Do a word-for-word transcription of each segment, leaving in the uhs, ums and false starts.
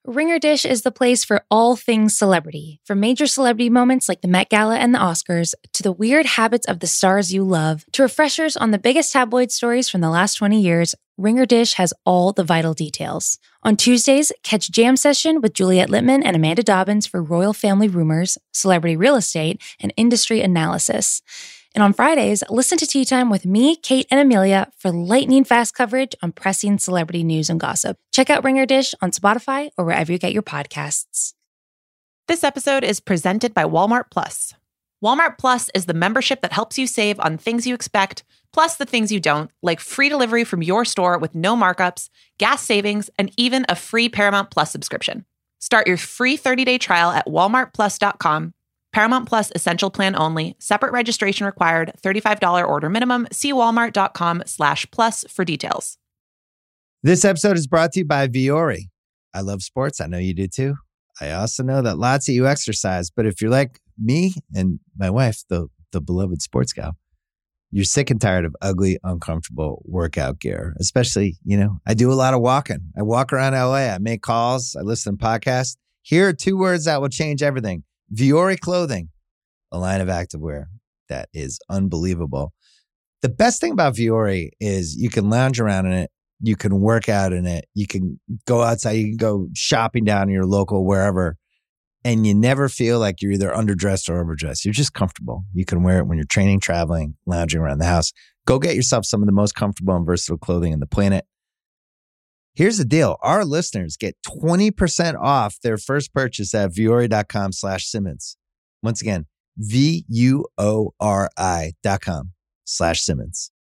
Ringer Dish is the place for all things celebrity, from major celebrity moments like the Met Gala and the Oscars, to the weird habits of the stars you love, to refreshers on the biggest tabloid stories from the last twenty years. Ringer Dish has all the vital details. On Tuesdays, catch Jam Session with Juliette Littman and Amanda Dobbins for royal family rumors, celebrity real estate, and industry analysis. And on Fridays, listen to Tea Time with me, Kate, and Amelia for lightning-fast coverage on pressing celebrity news and gossip. Check out Ringer Dish on Spotify or wherever you get your podcasts. This episode is presented by Walmart Plus. Walmart Plus is the membership that helps you save on things you expect, plus the things you don't, like free delivery from your store with no markups, gas savings, and even a free Paramount Plus subscription. Start your free thirty-day trial at walmart plus dot com. Paramount Plus Essential Plan only. Separate registration required. thirty-five dollars order minimum. See walmart.com slash plus for details. This episode is brought to you by Vuori. I love sports. I know you do too. I also know that lots of you exercise, but if you're like me and my wife, the, the beloved sports gal, you're sick and tired of ugly, uncomfortable workout gear. Especially, you know, I do a lot of walking. I walk around L A. I make calls. I listen to podcasts. Here are two words that will change everything. Vuori Clothing, a line of activewear that is unbelievable. The best thing about Vuori is you can lounge around in it. You can work out in it. You can go outside. You can go shopping down in your local wherever. And you never feel like you're either underdressed or overdressed. You're just comfortable. You can wear it when you're training, traveling, lounging around the house. Go get yourself some of the most comfortable and versatile clothing on the planet. Here's the deal. Our listeners get twenty percent off their first purchase at vuori.com slash Simmons. Once again, V-U-O-R-I dot com slash Simmons.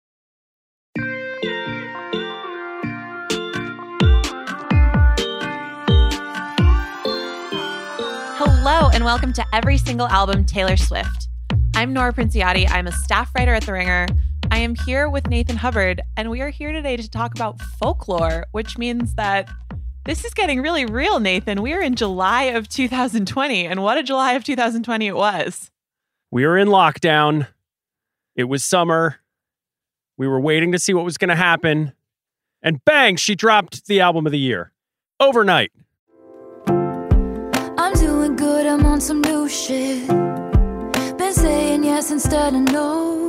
Hello, and welcome to Every Single Album Taylor Swift. I'm Nora Princiotti. I'm a staff writer at The Ringer. I am here with Nathan Hubbard, and we are here today to talk about folklore, which means that this is getting really real, Nathan. We are in July of two thousand twenty, and what a July of two thousand twenty it was. We were in lockdown. It was summer. We were waiting to see what was going to happen. And bang, she dropped the album of the year. Overnight. I'm doing good, I'm on some new shit. Been saying yes instead of no.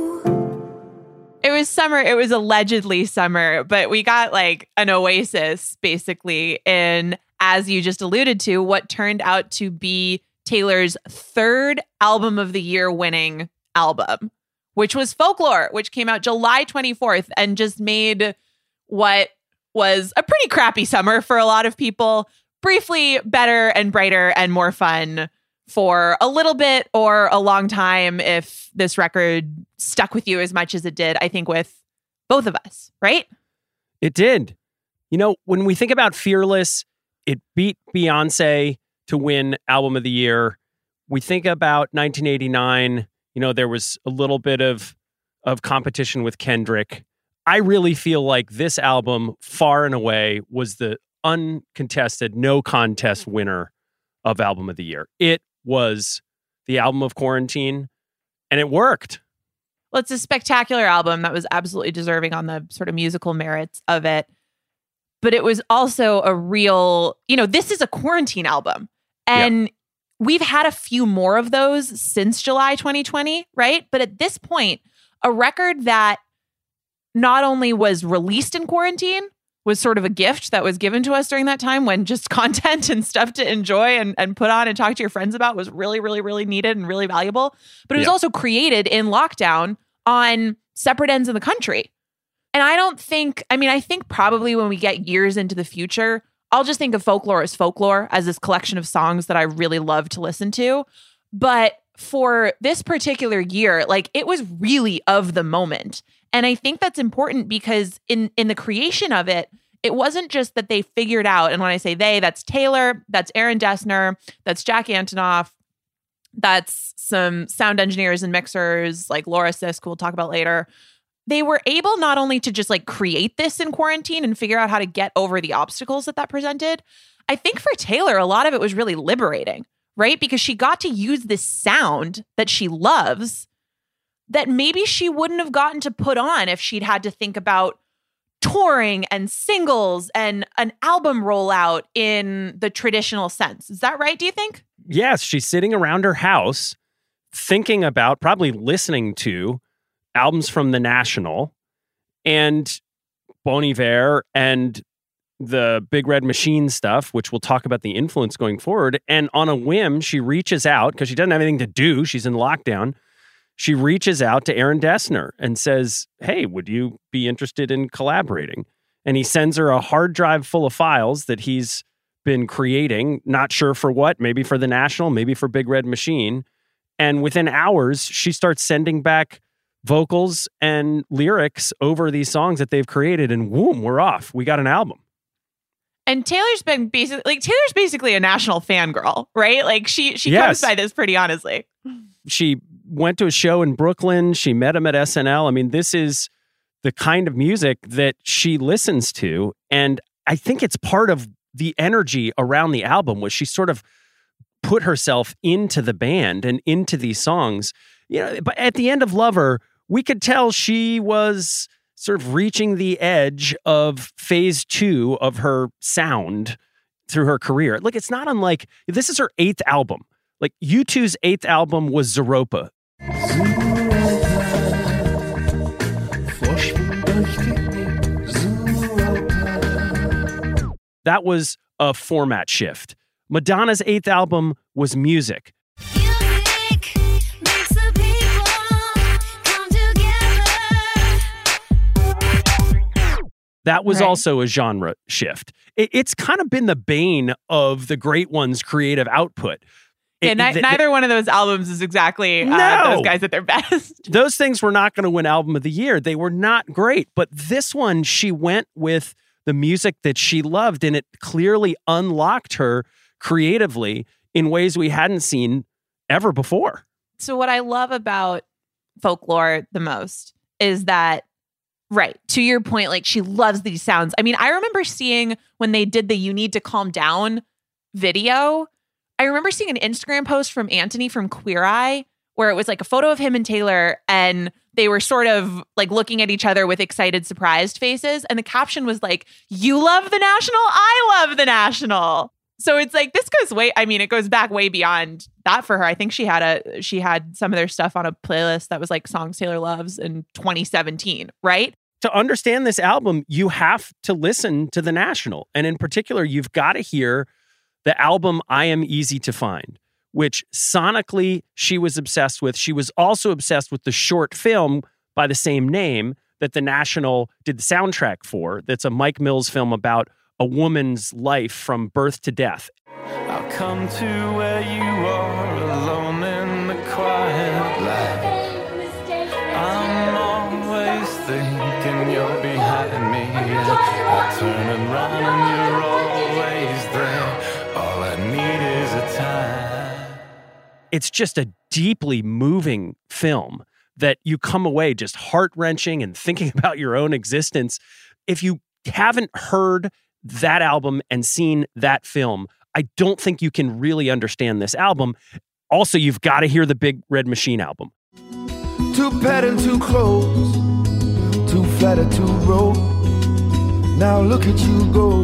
It was summer. It was allegedly summer, but we got like an oasis, basically, in, as you just alluded to, what turned out to be Taylor's third album of the year winning album, which was Folklore, which came out July twenty-fourth and just made what was a pretty crappy summer for a lot of people briefly better and brighter and more fun for a little bit or a long time, if this record stuck with you as much as it did, I think, with both of us, right? It did. You know, when we think about Fearless, it beat Beyonce to win Album of the Year. We think about nineteen eighty-nine, you know, there was a little bit of, of competition with Kendrick. I really feel like this album, far and away, was the uncontested, no contest winner of Album of the Year. It was the album of quarantine, and it worked. Well, it's a spectacular album that was absolutely deserving on the sort of musical merits of it. But it was also a real, you know, this is a quarantine album. And yep. We've had a few more of those since July twenty twenty, right? But at this point, a record that not only was released in quarantine, was sort of a gift that was given to us during that time when just content and stuff to enjoy and, and put on and talk to your friends about was really, really, really needed and really valuable. But it was yeah. also created in lockdown on separate ends of the country. And I don't think, I mean, I think probably when we get years into the future, I'll just think of Folklore as Folklore, as this collection of songs that I really love to listen to. But for this particular year, like, it was really of the moment. And I think that's important because in, in the creation of it, it wasn't just that they figured out, and when I say they, that's Taylor, that's Aaron Dessner, that's Jack Antonoff, that's some sound engineers and mixers like Laura Sisk, who we'll talk about later. They were able not only to just like create this in quarantine and figure out how to get over the obstacles that that presented. I think for Taylor, a lot of it was really liberating, right? Because she got to use this sound that she loves that maybe she wouldn't have gotten to put on if she'd had to think about touring and singles and an album rollout in the traditional sense. Is that right, do you think? Yes, she's sitting around her house thinking about, probably listening to albums from the National and Bon Iver and the Big Red Machine stuff, which we'll talk about the influence going forward. And on a whim, she reaches out because she doesn't have anything to do. She's in lockdown. She reaches out to Aaron Dessner and says, hey, would you be interested in collaborating? And he sends her a hard drive full of files that he's been creating, not sure for what, maybe for the National, maybe for Big Red Machine. And within hours, she starts sending back vocals and lyrics over these songs that they've created. And whoom, we're off. We got an album. And Taylor's been basically, like, Taylor's basically a National fangirl, right? Like, she she Yes. comes by this pretty honestly. She went to a show in Brooklyn. She met him at S N L. I mean, this is the kind of music that she listens to. And I think it's part of the energy around the album was she sort of put herself into the band and into these songs. You know, but at the end of Lover, we could tell she was sort of reaching the edge of phase two of her sound through her career. Look, it's not unlike, this is her eighth album. Like U two's eighth album was Zeropa. That was a format shift. Madonna's eighth album was Music. Music makes the people come together. That was Right. also a genre shift. It, it's kind of been the bane of the great ones' creative output. Yeah, It- ni- th- neither one of those albums is exactly uh, No. those guys at their best. Those things were not going to win Album of the Year. They were not great. But this one, she went with the music that she loved, and it clearly unlocked her creatively in ways we hadn't seen ever before. So what I love about Folklore the most is that, right, to your point, like, she loves these sounds. I mean, I remember seeing when they did the You Need to Calm Down video, I remember seeing an Instagram post from Anthony from Queer Eye where it was like a photo of him and Taylor, and they were sort of like looking at each other with excited, surprised faces. And the caption was like, "You love the National, I love the National." So it's like, this goes way, I mean, it goes back way beyond that for her. I think she had a, she had some of their stuff on a playlist that was like songs Taylor loves in twenty seventeen, right? To understand this album, you have to listen to the National. And in particular, you've got to hear the album I Am Easy to Find, which sonically she was obsessed with. She was also obsessed with the short film by the same name that the National did the soundtrack for. That's a Mike Mills film about a woman's life from birth to death. I'll come to where you are, alone in the quiet light. I'm always thinking you're behind me. I turn and run and you're always there. All I need is a time. It's just a deeply moving film that you come away just heart-wrenching and thinking about your own existence. If you haven't heard that album and seen that film, I don't think you can really understand this album. Also, you've got to hear the Big Red Machine album. Too pet and too close, too flat and too roll. Now look at you go.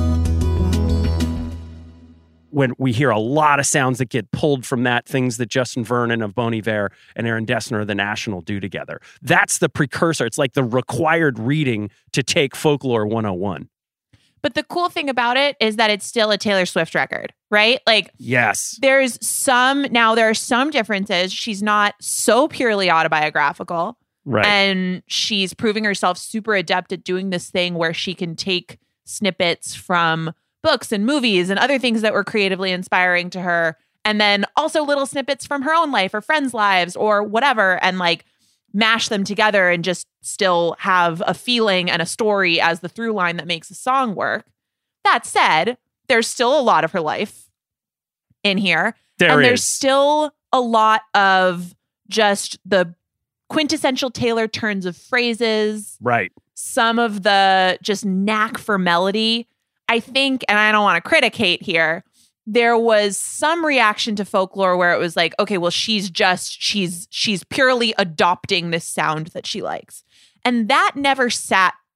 When we hear a lot of sounds that get pulled from that, things that Justin Vernon of Bon Iver and Aaron Dessner of the National do together. That's the precursor. It's like the required reading to take Folklore one oh one. But the cool thing about it is that it's still a Taylor Swift record, right? Like, Yes. there's some, now there are some differences. She's not so purely autobiographical. Right. And she's proving herself super adept at doing this thing where she can take snippets from books and movies and other things that were creatively inspiring to her. And then also little snippets from her own life or friends' lives or whatever, and like mash them together and just still have a feeling and a story as the through line that makes a song work. That said, there's still a lot of her life in here. There and is. there's still a lot of just the quintessential Taylor turns of phrases, Right. some of the just knack for melody. I think, and I don't want to criticate here, there was some reaction to Folklore where it was like, okay, well, she's just, she's, she's purely adopting this sound that she likes. And that never sat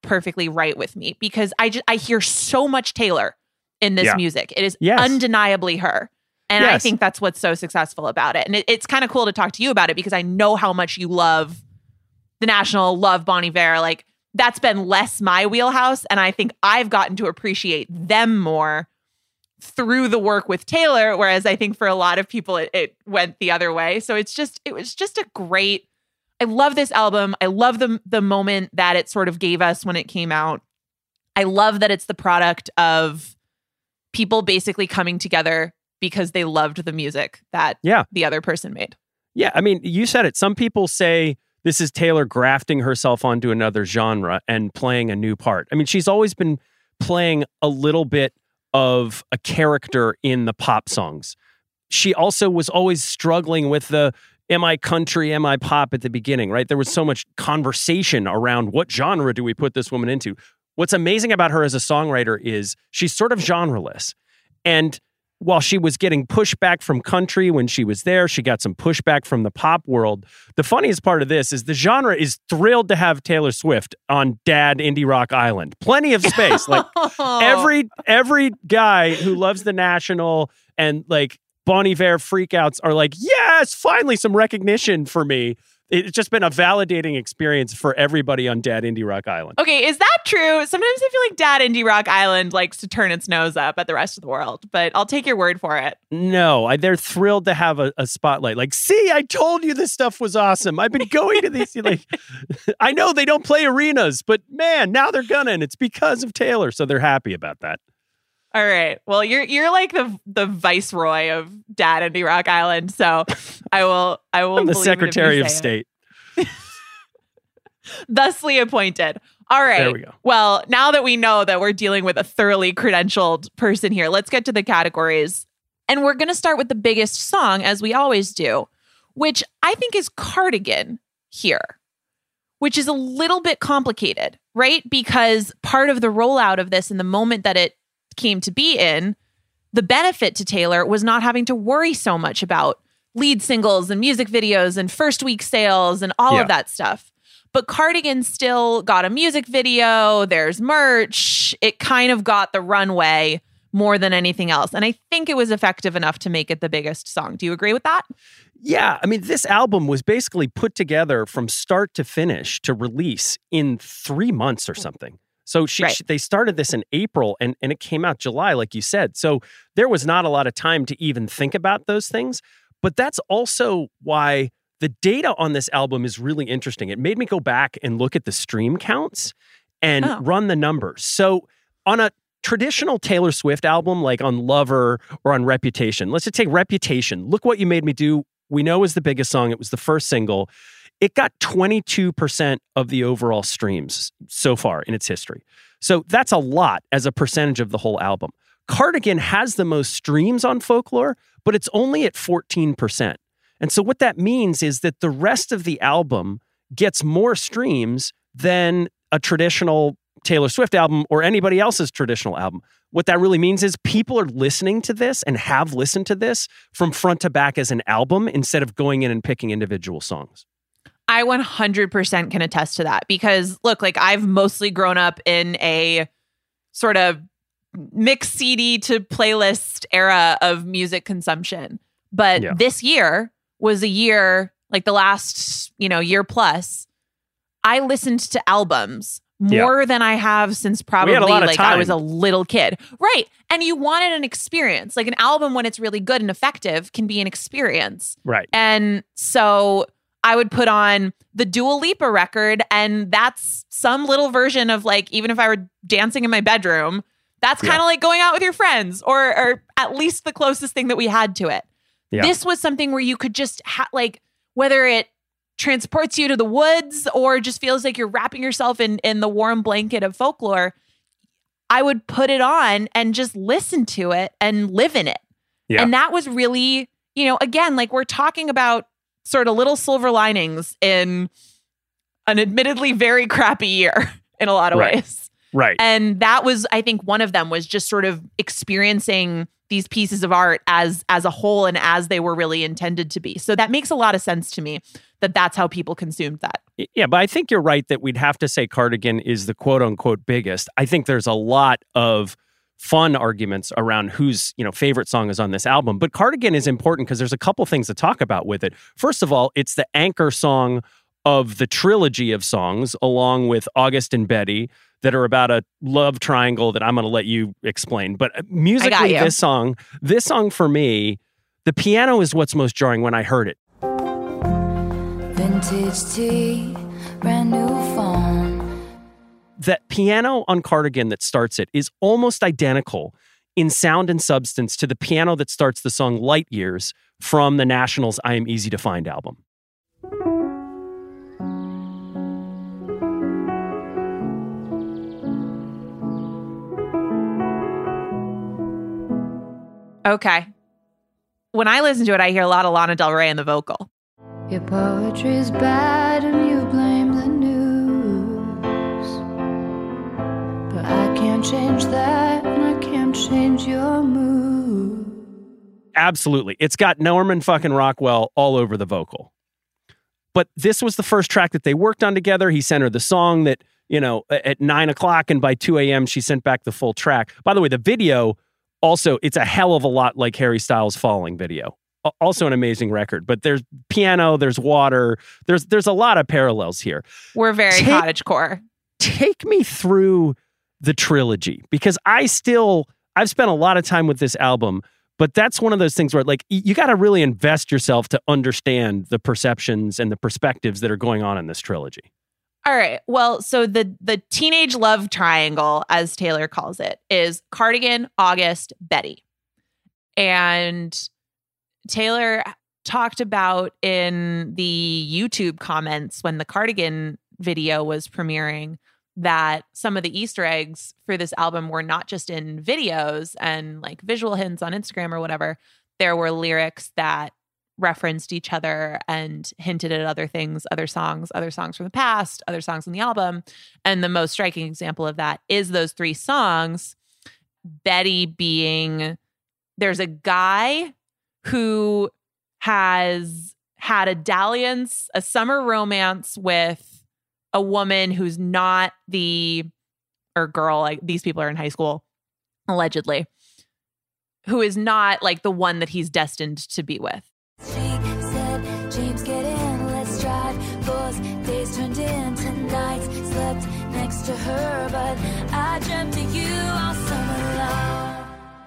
perfectly right with me because I just I hear so much Taylor in this Yeah. music. It is Yes. undeniably her. And I Yes. think that's what's so successful about it. And it, it's kind of cool to talk to you about it because I know how much you love The National, love Bon Iver. Like, that's been less my wheelhouse. And I think I've gotten to appreciate them more through the work with Taylor. Whereas I think for a lot of people, it, it went the other way. So it's just, it was just a great, I love this album. I love the, the moment that it sort of gave us when it came out. I love that it's the product of people basically coming together because they loved the music that Yeah. the other person made. Yeah, I mean, you said it. Some people say this is Taylor grafting herself onto another genre and playing a new part. I mean, she's always been playing a little bit of a character in the pop songs. She also was always struggling with the am I country, am I pop at the beginning, right? There was so much conversation around what genre do we put this woman into. What's amazing about her as a songwriter is she's sort of genreless. And while she was getting pushback from country when she was there, she got some pushback from the pop world. The funniest part of this is the genre is thrilled to have Taylor Swift on Dad Indie Rock Island. Plenty of space. Like every every guy who loves The National and like Bon Iver freakouts are like, yes, finally some recognition for me. It's just been a validating experience for everybody on Dad Indie Rock Island. Okay, is that true? Sometimes I feel like Dad Indie Rock Island likes to turn its nose up at the rest of the world, but I'll take your word for it. No, I, they're thrilled to have a, a spotlight. Like, see, I told you this stuff was awesome. I've been going to these. Like, I know they don't play arenas, but man, now they're gonna, and it's because of Taylor, so they're happy about that. All right. Well, you're you're like the the viceroy of Dad Indie Rock Island, so I will I will. I'm the believe it if you Secretary of say State. it. Thusly appointed. All right. There we go. Well, now that we know that we're dealing with a thoroughly credentialed person here, let's get to the categories. And we're going to start with the biggest song, as we always do, which I think is Cardigan here, which is a little bit complicated, right? Because part of the rollout of this and the moment that it came to be in, the benefit to Taylor was not having to worry so much about lead singles and music videos and first week sales and all Yeah. of that stuff. But Cardigan still got a music video, there's merch. It kind of got the runway more than anything else. And I think it was effective enough to make it the biggest song. Do you agree with that? Yeah, I mean, this album was basically put together from start to finish to release in three months or something. So she, Right. she they started this in April and, and it came out July, like you said. So there was not a lot of time to even think about those things. But that's also why the data on this album is really interesting. It made me go back and look at the stream counts and Oh. run the numbers. So on a traditional Taylor Swift album, like on Lover or on Reputation, let's just take Reputation. Look What You Made Me Do. We know is the biggest song. It was the first single. It got twenty-two percent of the overall streams so far in its history. So that's a lot as a percentage of the whole album. Cardigan has the most streams on Folklore, but it's only at fourteen percent. And so what that means is that the rest of the album gets more streams than a traditional Taylor Swift album or anybody else's traditional album. What that really means is people are listening to this and have listened to this from front to back as an album instead of going in and picking individual songs. I one hundred percent can attest to that because look, like I've mostly grown up in a sort of mixed C D to playlist era of music consumption. But Yeah. this year was a year, like the last, you know, year plus, I listened to albums more than I have since probably had a lot of like I time. was a little kid. Right. And you wanted an experience. Like an album when it's really good and effective can be an experience. Right. And so I would put on the Dua Lipa record, and that's some little version of like, even if I were dancing in my bedroom, that's kind of Yeah. like going out with your friends, or or at least the closest thing that we had to it. Yeah. This was something where you could just ha- like, whether it transports you to the woods or just feels like you're wrapping yourself in in the warm blanket of Folklore, I would put it on and just listen to it and live in it. Yeah. And that was really, you know, again, like we're talking about sort of little silver linings in an admittedly very crappy year in a lot of Right. ways. Right. And that was, I think, one of them was just sort of experiencing these pieces of art as as a whole and as they were really intended to be. So that makes a lot of sense to me that that's how people consumed that. Yeah, but I think you're right that we'd have to say Cardigan is the quote unquote biggest. I think there's a lot of fun arguments around whose, you know, favorite song is on this album. But Cardigan is important because there's a couple things to talk about with it. First of all, it's the anchor song of the trilogy of songs, along with August and Betty, that are about a love triangle that I'm going to let you explain. But musically, this song, this song for me, the piano is what's most jarring when I heard it. Vintage tea, brand new phone. That piano on Cardigan that starts it is almost identical in sound and substance to the piano that starts the song Light Years from the Nationals' I Am Easy to Find album. Okay. When I listen to it, I hear a lot of Lana Del Rey in the vocal. Your poetry's bad and you blame the news. But I can't change that and I can't change your mood. Absolutely. It's got Norman fucking Rockwell all over the vocal. But this was the first track that they worked on together. He sent her the song that, you know, at nine o'clock, and by two a.m. she sent back the full track. By the way, the video, also, it's a hell of a lot like Harry Styles' Falling video. Also an amazing record, but there's piano, there's water, there's there's a lot of parallels here. We're very take, cottagecore. Take me through the trilogy, because I still, I've spent a lot of time with this album, but that's one of those things where, like, you got to really invest yourself to understand the perceptions and the perspectives that are going on in this trilogy. All right. Well, so the the teenage love triangle, as Taylor calls it, is Cardigan, August, Betty. And Taylor talked about in the YouTube comments when the Cardigan video was premiering that some of the Easter eggs for this album were not just in videos and like visual hints on Instagram or whatever. There were lyrics that referenced each other and hinted at other things, other songs, other songs from the past, other songs in the album. And the most striking example of that is those three songs. Betty being, there's a guy who has had a dalliance, a summer romance with a woman who's not the, or girl, like these people are in high school, allegedly, who is not like the one that he's destined to be with. She said, James, get in, let's drive. Four days turned into nights. Slept next to her, but I dreamt of you all summer long.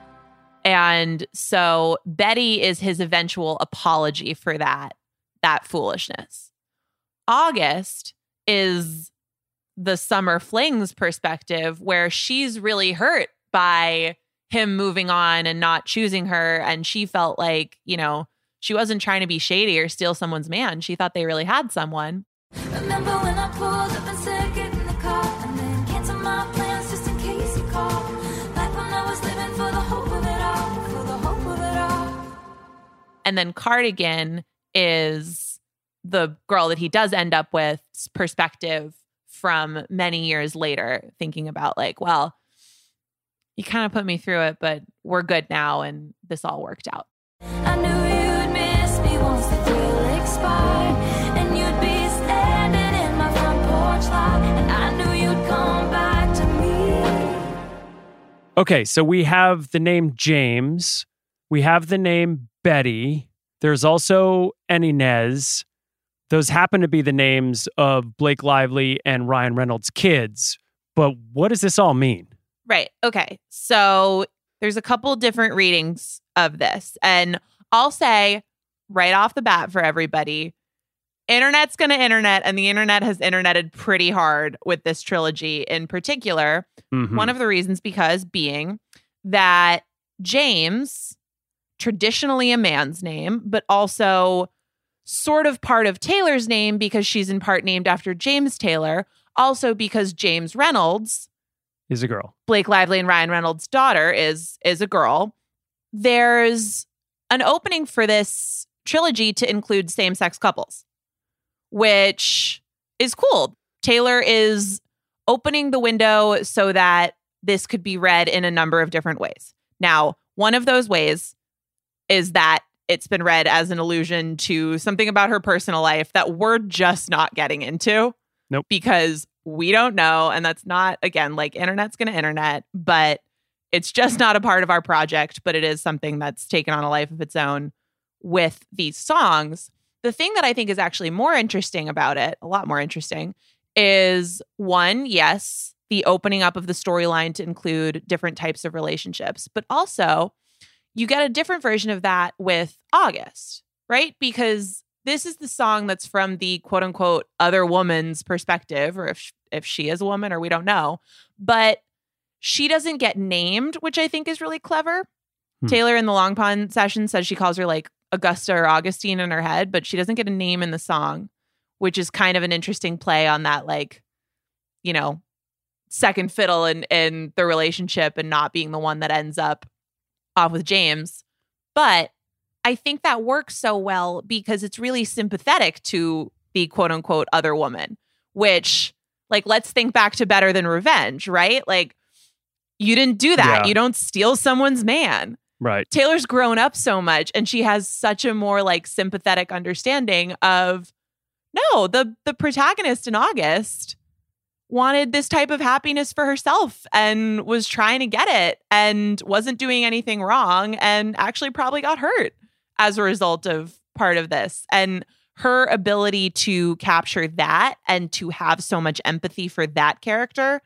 And so Betty is his eventual apology for that, that foolishness. August is the summer flings perspective, where she's really hurt by him moving on and not choosing her. And she felt like, you know, she wasn't trying to be shady or steal someone's man. She thought they really had someone. Remember when I pulled up and said, get in the car, and then cancel my plans just in case you call. Like when I was living for the hope of it all, for the hope of it all. And then Cardigan is the girl that he does end up with's perspective from many years later, thinking about like, well, you kind of put me through it, but we're good now and this all worked out. I knew you'd miss me once the thrill expired, and you'd be standing in my front porch lot, and I knew you'd come back to me. Okay, so we have the name James. We have the name Betty. There's also an Inez. Those happen to be the names of Blake Lively and Ryan Reynolds' kids. But what does this all mean? Right. Okay. So there's a couple different readings of this. And I'll say right off the bat for everybody, internet's going to internet, and the internet has interneted pretty hard with this trilogy in particular. Mm-hmm. One of the reasons because being that James, traditionally a man's name, but also sort of part of Taylor's name because she's in part named after James Taylor. Also because James Reynolds is a girl. Blake Lively and Ryan Reynolds' daughter is is a girl. There's an opening for this trilogy to include same-sex couples, which is cool. Taylor is opening the window so that this could be read in a number of different ways. Now, one of those ways is that it's been read as an allusion to something about her personal life that we're just not getting into. Nope. Because we don't know. And that's not, again, like internet's going to internet, but it's just not a part of our project. But it is something that's taken on a life of its own with these songs. The thing that I think is actually more interesting about it, a lot more interesting, is one, yes, the opening up of the storyline to include different types of relationships, but also you get a different version of that with August, right? Because this is the song that's from the quote unquote other woman's perspective, or if, if she is a woman, or we don't know, but she doesn't get named, which I think is really clever. Hmm. Taylor in the Long Pond session says she calls her like Augusta or Augustine in her head, but she doesn't get a name in the song, which is kind of an interesting play on that, like, you know, second fiddle in, in the relationship and not being the one that ends up off with James. But I think that works so well because it's really sympathetic to the quote unquote other woman, which, like, let's think back to Better Than Revenge, right? Like, you didn't do that. Yeah. You don't steal someone's man. Right. Taylor's grown up so much and she has such a more like sympathetic understanding of, no, the the protagonist in August wanted this type of happiness for herself and was trying to get it and wasn't doing anything wrong and actually probably got hurt as a result of part of this. And her ability to capture that and to have so much empathy for that character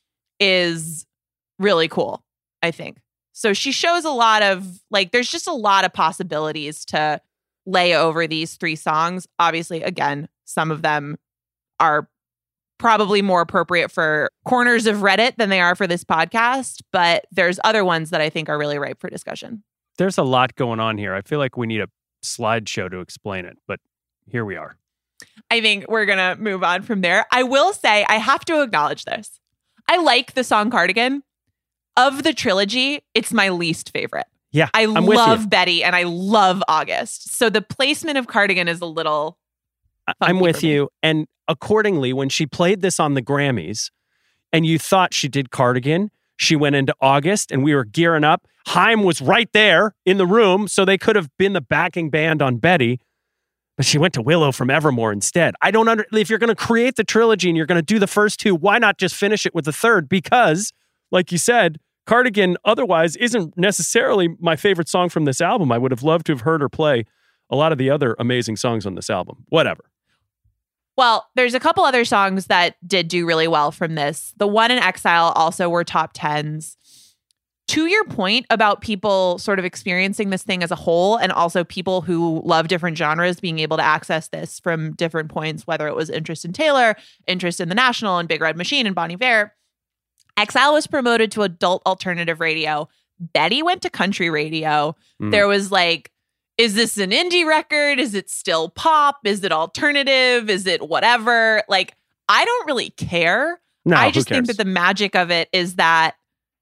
is really cool, I think. So she shows a lot of, like, there's just a lot of possibilities to lay over these three songs. Obviously, again, some of them are probably more appropriate for corners of Reddit than they are for this podcast, but there's other ones that I think are really ripe for discussion. There's a lot going on here. I feel like we need a slideshow to explain it, but here we are. I think we're going to move on from there. I will say, I have to acknowledge this. I like the song Cardigan. Of the trilogy, it's my least favorite. Yeah, I I'm with love you. Betty and I love August. So the placement of Cardigan is a little I'm funky with for me. you. And accordingly, when she played this on the Grammys and you thought she did Cardigan, she went into August and we were gearing up. Haim was right there in the room, so they could have been the backing band on Betty. But she went to Willow from Evermore instead. I don't under if you're going to create the trilogy and you're going to do the first two, why not just finish it with the third? Because, like you said, Cardigan otherwise isn't necessarily my favorite song from this album. I would have loved to have heard her play a lot of the other amazing songs on this album. Whatever. Well, there's a couple other songs that did do really well from this. The One in Exile also were top tens. To your point about people sort of experiencing this thing as a whole, and also people who love different genres being able to access this from different points, whether it was interest in Taylor, interest in The National and Big Red Machine and Bon Iver, Exile was promoted to adult alternative radio. Betty went to country radio. Mm. There was like, is this an indie record? Is it still pop? Is it alternative? Is it whatever? Like, I don't really care. No, I who just think cares? that the magic of it is that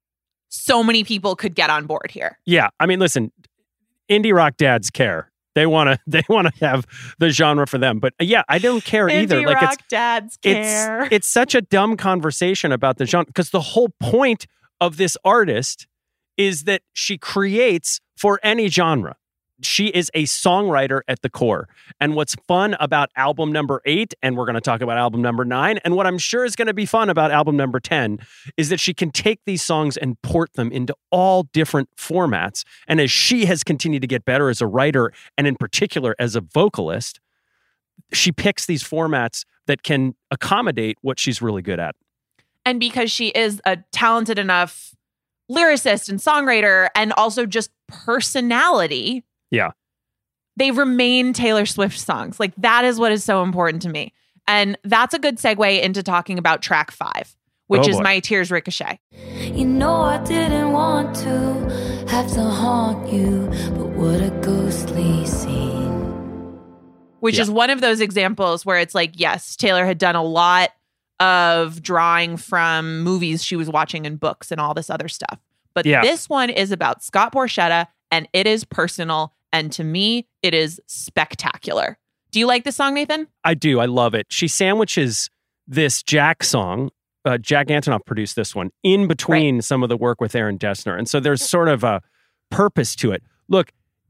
so many people could get on board here. Yeah, I mean, listen, indie rock dads care. They want to. They want to have the genre for them. But uh, yeah, I don't care either. Indie Like rock it's dads care. it's it's such a dumb conversation about the genre because the whole point of this artist is that she creates for any genre. She is a songwriter at the core. And what's fun about album number eight, and we're going to talk about album number nine, and what I'm sure is going to be fun about album number ten, is that she can take these songs and port them into all different formats. And as she has continued to get better as a writer, and in particular as a vocalist, she picks these formats that can accommodate what she's really good at. And because she is a talented enough lyricist and songwriter and also just personality, Yeah. they remain Taylor Swift songs. Like, that is what is so important to me. And that's a good segue into talking about track five, which Oh, is boy. My Tears Ricochet. You know I didn't want to have to haunt you, but what a ghostly scene. Which Yeah. is one of those examples where it's like, yes, Taylor had done a lot of drawing from movies she was watching and books and all this other stuff. But Yeah. this one is about Scott Borchetta, and it is personal. And to me, it is spectacular. Do you like this song, Nathan? I do. I love it. She sandwiches this Jack song. Uh, Jack Antonoff produced this one in between some of the work with Aaron Dessner. And so there's sort of a purpose to it. Look,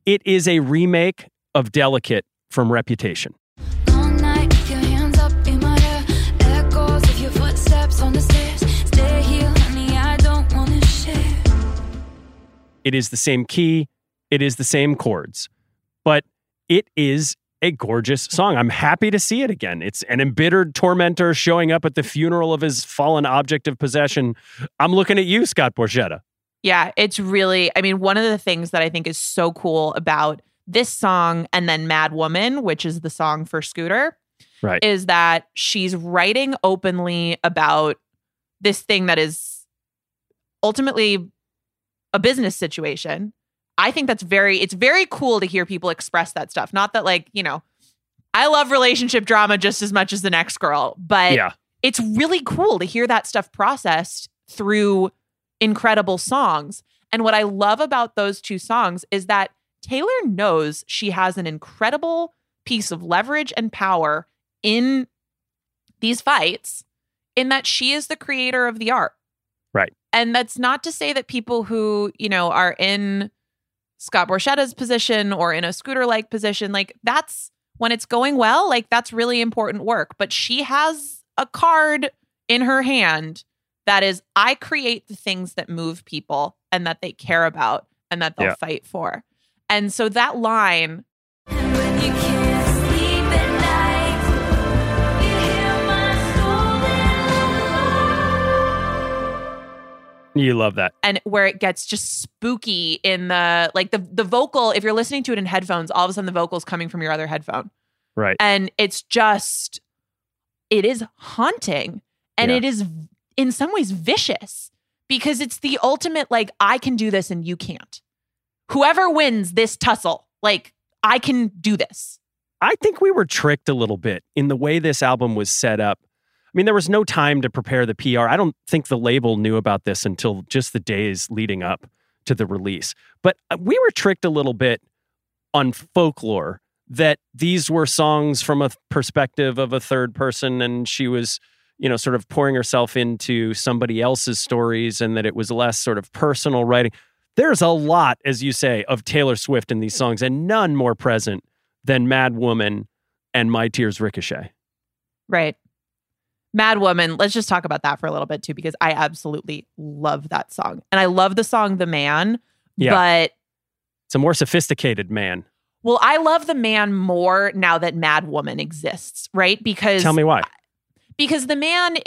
it is a remake of Delicate from Reputation. All night, your hands up in my hair. Echoes of your footsteps on the stairs. Stay here, honey, I don't want to share. It is the same key. It is the same chords. But it is a gorgeous song. I'm happy to see it again. It's an embittered tormentor showing up at the funeral of his fallen object of possession. I'm looking at you, Scott Borchetta. Yeah, it's really, I mean, one of the things that I think is so cool about this song and then Mad Woman, which is the song for Scooter, Right. is that she's writing openly about this thing that is ultimately a business situation. I think that's very, it's very cool to hear people express that stuff. Not that, like, you know, I love relationship drama just as much as the next girl, but Yeah. it's really cool to hear that stuff processed through incredible songs. And what I love about those two songs is that Taylor knows she has an incredible piece of leverage and power in these fights, in that she is the creator of the art. Right. And that's not to say that people who, you know, are in Scott Borchetta's position or in a Scooter-like position, like, that's when it's going well, like, that's really important work. But she has a card in her hand that is, I create the things that move people and that they care about and that they'll Yeah. fight for. And so that line, And when you can't sleep at night, you hear my soul in the You love that. and where it gets just spooky in the, like, the the vocal, if you're listening to it in headphones, all of a sudden the vocal's coming from your other headphone. Right. And it's just, it is haunting. And Yeah. it is in some ways vicious, because it's the ultimate, like, I can do this and you can't. Whoever wins this tussle, like, I can do this. I think we were tricked a little bit in the way this album was set up. I mean, there was no time to prepare the P R. I don't think the label knew about this until just the days leading up to the release. But we were tricked a little bit on Folklore that these were songs from a perspective of a third person, and she was, you know, sort of pouring herself into somebody else's stories, and that it was less sort of personal writing. There's a lot, as you say, of Taylor Swift in these songs, and none more present than Mad Woman and My Tears Ricochet. Right. Mad Woman, let's just talk about that for a little bit too, because I absolutely love that song. And I love the song The Man, Yeah. but It's a more sophisticated man. well, I love The Man more now that Mad Woman exists, right? Because Tell me why. because The Man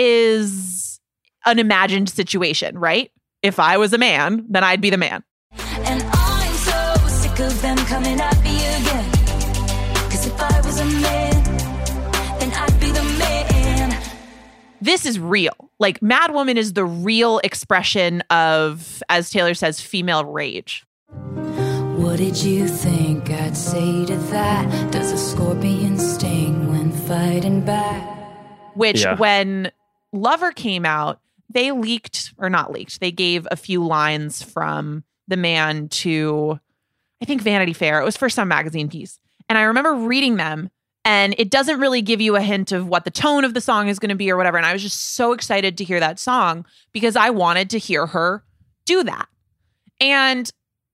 is an imagined situation, right? If I was a man, then I'd be the man. And I'm so sick of them coming at me again. Cause if I was a man, then I'd be the man. This is real. Like, Mad Woman is the real expression of, as Taylor says, female rage. What did you think I'd say to that? Does a scorpion sting when fighting back? Which, Yeah. when Lover came out, they leaked, or not leaked, they gave a few lines from The Man to, I think, Vanity Fair. It was for some magazine piece. And I remember reading them, and it doesn't really give you a hint of what the tone of the song is going to be or whatever. And I was just so excited to hear that song because I wanted to hear her do that. And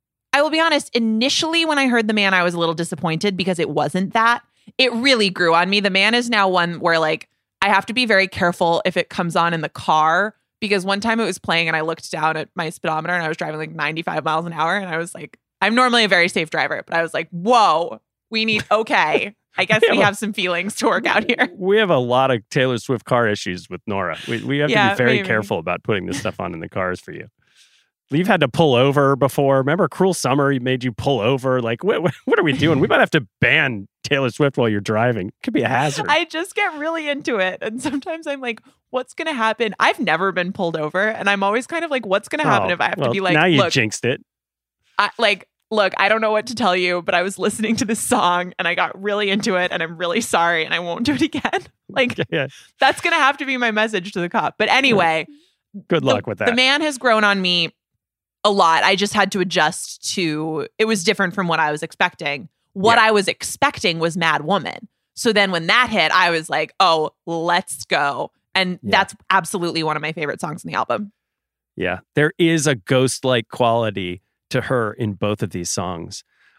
I will be honest, initially when I heard The Man, I was a little disappointed because it wasn't that. It really grew on me. The Man is now one where, like, I have to be very careful if it comes on in the car, because one time it was playing and I looked down at my speedometer and I was driving like ninety-five miles an hour. And I was like, I'm normally a very safe driver, but I was like, whoa, we need, okay. I guess we have some feelings to work out here. We have a lot of Taylor Swift car issues with Nora. We, we have to Yeah, be very maybe. careful about putting this stuff on in the cars for you. You've had to pull over before. Remember Cruel Summer? He made you pull over. Like, what, what are we doing? We might have to ban Taylor Swift while you're driving. It could be a hazard. I just get really into it. And sometimes I'm like, what's going to happen? I've never been pulled over. And I'm always kind of like, what's going to happen Oh, if I have well, to be like, now you look, jinxed it. I, like, look, I don't know what to tell you, but I was listening to this song and I got really into it and I'm really sorry and I won't do it again. Like, Yeah. that's going to have to be my message to the cop. But anyway, Good luck the, with that. The Man has grown on me a lot. I just had to adjust to, it was different from what I was expecting. What Yeah. I was expecting was Mad Woman. So then when that hit, I was like, oh, let's go. And Yeah. that's absolutely one of my favorite songs in the album. Yeah, there is a ghost-like quality to her in both of these songs.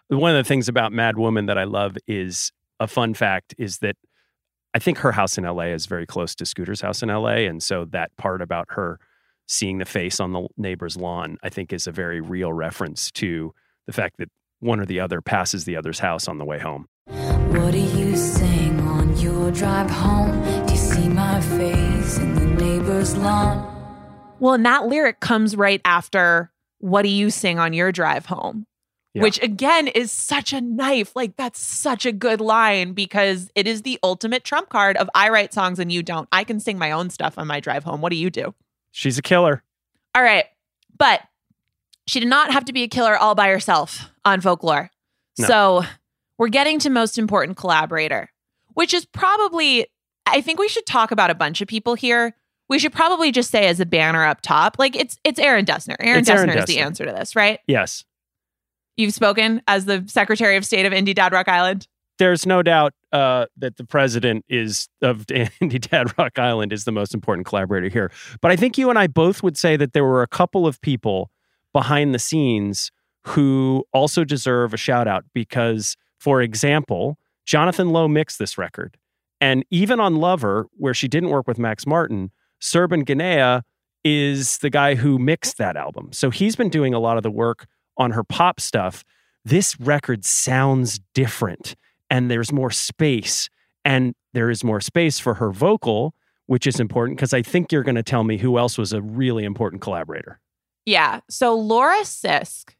one of the things about Mad Woman that I love is a fun fact is that I think her house in L A is very close to Scooter's house in L A. And so that part about her seeing the face on the neighbor's lawn, I think is a very real reference to the fact that one or the other passes the other's house on the way home. What do you sing on your drive home? Do you see my face in the neighbor's lawn? Well, and that lyric comes right after, what do you sing on your drive home? Yeah. Which again is such a knife. Like, that's such a good line because it is the ultimate trump card of I write songs and you don't. I can sing my own stuff on my drive home. What do you do? She's a killer. All right. But she did not have to be a killer all by herself on Folklore. No. So we're getting to most important collaborator, which is probably, I think we should talk about a bunch of people here. We should probably just say as a banner up top, like it's it's Aaron Dessner. Aaron it's Dessner Aaron is Dessner. the answer to this, right? Yes. You've spoken as the Secretary of State of Indie Dad Rock Island. There's no doubt uh, that the president is of Indie Dad Rock Island is the most important collaborator here. But I think you and I both would say that there were a couple of people behind the scenes who also deserve a shout out because, for example, Jonathan Lowe mixed this record. And even on Lover, where she didn't work with Max Martin, Serban Ghenea is the guy who mixed that album. So he's been doing a lot of the work on her pop stuff. This record sounds different and there's more space and there is more space for her vocal, which is important because I think you're going to tell me who else was a really important collaborator. Yeah. So Laura Sisk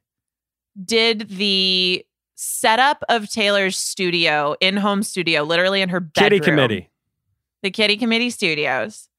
did the setup of Taylor's studio, in-home studio, literally in her bedroom. Kitty Committee. The Kitty Committee Studios.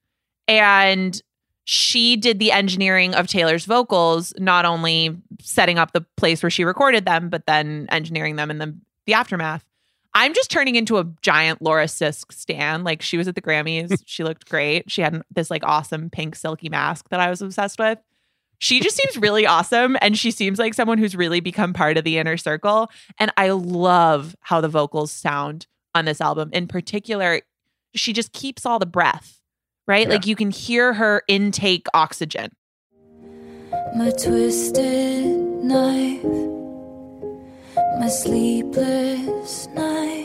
And she did the engineering of Taylor's vocals, not only setting up the place where she recorded them, but then engineering them in the, the aftermath. I'm just turning into a giant Laura Sisk stan. Like, she was at the Grammys. She looked great. She had this like awesome pink silky mask that I was obsessed with. She just seems really awesome. And she seems like someone who's really become part of the inner circle. And I love how the vocals sound on this album. In particular, she just keeps all the breath, right? Yeah. Like, you can hear her intake oxygen. My twisted knife, my sleepless night.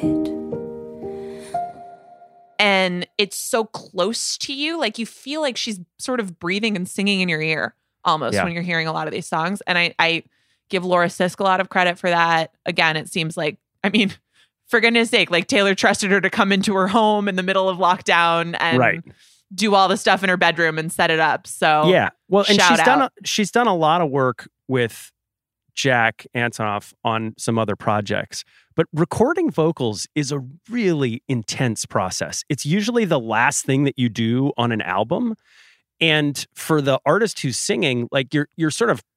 And it's so close to you. Like, you feel like she's sort of breathing and singing in your ear almost yeah. when you're hearing a lot of these songs. And I, I give Laura Sisk a lot of credit for that. Again, it seems like, I mean, for goodness sake, like Taylor trusted her to come into her home in the middle of lockdown and right. do all the stuff in her bedroom and set it up. So yeah, well, and she's out. done a, she's done a lot of work with Jack Antonoff on some other projects. But recording vocals is a really intense process. It's usually the last thing that you do on an album. And for the artist who's singing, like you're you're sort of,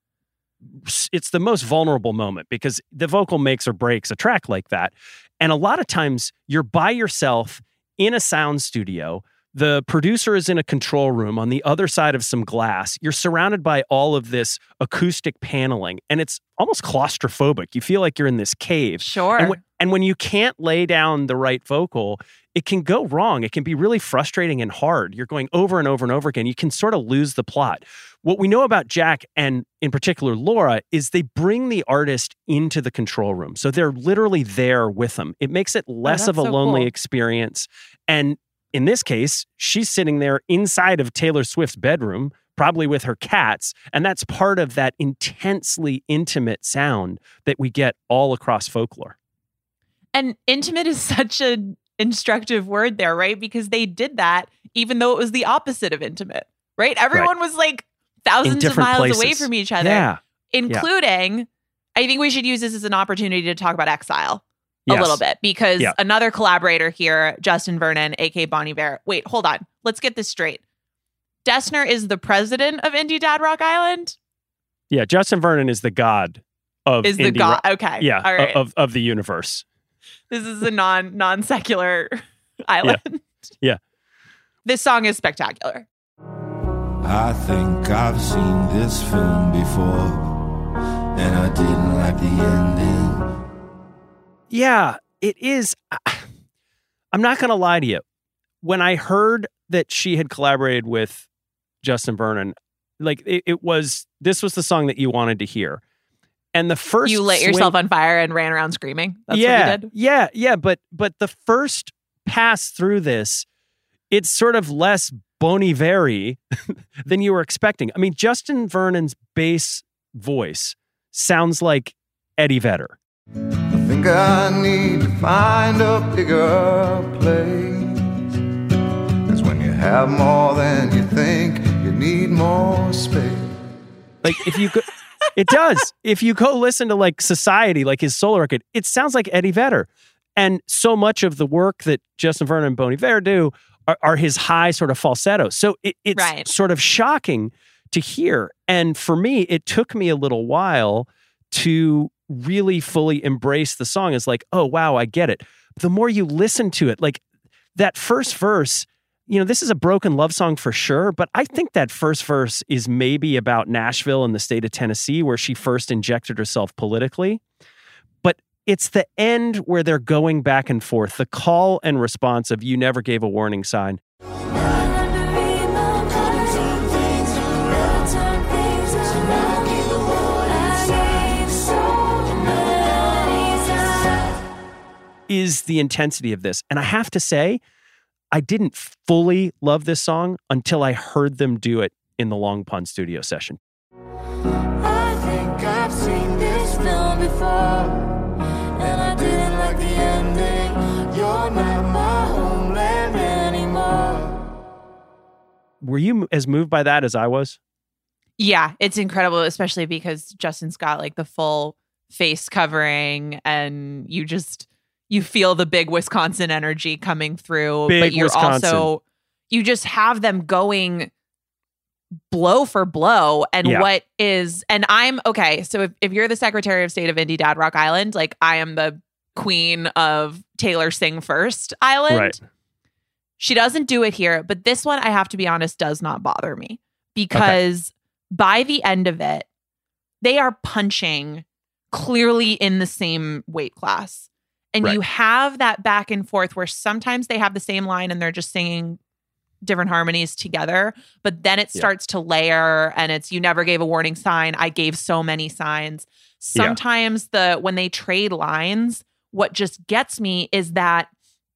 it's the most vulnerable moment because the vocal makes or breaks a track like that. And a lot of times you're by yourself in a sound studio. The producer is in a control room on the other side of some glass. You're surrounded by all of this acoustic paneling, and it's almost claustrophobic. You feel like you're in this cave. Sure. And, w- and when you can't lay down the right vocal, it can go wrong. It can be really frustrating and hard. You're going over and over and over again. You can sort of lose the plot. What we know about Jack, and in particular Laura, is they bring the artist into the control room. So they're literally there with them. It makes it less oh, of a so lonely cool. experience. And in this case, she's sitting there inside of Taylor Swift's bedroom, probably with her cats. And that's part of that intensely intimate sound that we get all across Folklore. And intimate is such an instructive word there, right? Because they did that even though it was the opposite of intimate, right? Everyone right. was like thousands of miles places. away from each other, yeah. including, yeah. I think we should use this as an opportunity to talk about Exile. Yes. A little bit, because yeah. another collaborator here, Justin Vernon, aka Bon Iver. Wait, hold on. Let's get this straight. Dessner is the president of Indie Dad Rock Island? Yeah, Justin Vernon is the god of Is the indie god? ro- Okay. Yeah, all right. of, of the universe. This is a non, non-secular island. Yeah. yeah. This song is spectacular. I think I've seen this film before, and I didn't like the ending. Yeah, it is. I'm not going to lie to you. When I heard that she had collaborated with Justin Vernon, like it, it was, this was the song that you wanted to hear. And the first You lit swing- yourself on fire and ran around screaming. That's yeah, what you did? Yeah, yeah, but but the first pass through this, it's sort of less Bon Iver than you were expecting. I mean, Justin Vernon's bass voice sounds like Eddie Vedder. I think I need to find a bigger place. 'Cause when you have more than you think, you need more space. Like if you go, it does. If you go listen to like Society, like his solo record, it sounds like Eddie Vedder. And so much of the work that Justin Vernon and Bon Iver do are, are his high sort of falsetto. So it, it's Right. sort of shocking to hear. And for me, it took me a little while to really fully embrace the song as like, oh, wow, I get it. The more you listen to it, like that first verse, you know, this is a broken love song for sure, but I think that first verse is maybe about Nashville and the state of Tennessee where she first injected herself politically. But it's the end where they're going back and forth, the call and response of you never gave a warning sign. Is the intensity of this. And I have to say, I didn't fully love this song until I heard them do it in the Long Pond studio session. I think I've seen this film before, and I didn't like the ending. You're not my homeland anymore. Were you as moved by that as I was? Yeah, it's incredible, especially because Justin's got like the full face covering and you just... You feel the big Wisconsin energy coming through, Big but you're Wisconsin. also, you just have them going blow for blow. And Yeah. what is, and I'm, okay, so if, if you're the Secretary of State of Indie Dad Rock Island, like I am the queen of Taylor Sing First Island. Right. She doesn't do it here, but this one, I have to be honest, does not bother me because by the end of it, they are punching clearly in the same weight class. And Right. you have that back and forth where sometimes they have the same line and they're just singing different harmonies together. But then it Yeah. starts to layer and it's, you never gave a warning sign. I gave so many signs. Yeah. Sometimes the, when they trade lines, what just gets me is that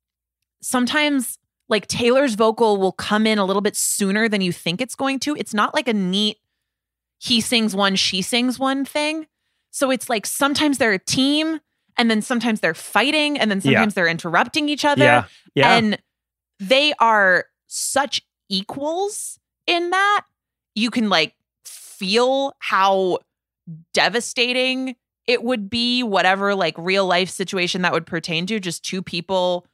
sometimes like Taylor's vocal will come in a little bit sooner than you think it's going to. It's not like a neat, he sings one, she sings one thing. So it's like sometimes they're a team. And then sometimes they're fighting, and then sometimes they're interrupting each other. Yeah. Yeah. And they are such equals in that. You can like feel how devastating it would be, whatever like real life situation that would pertain to, just two people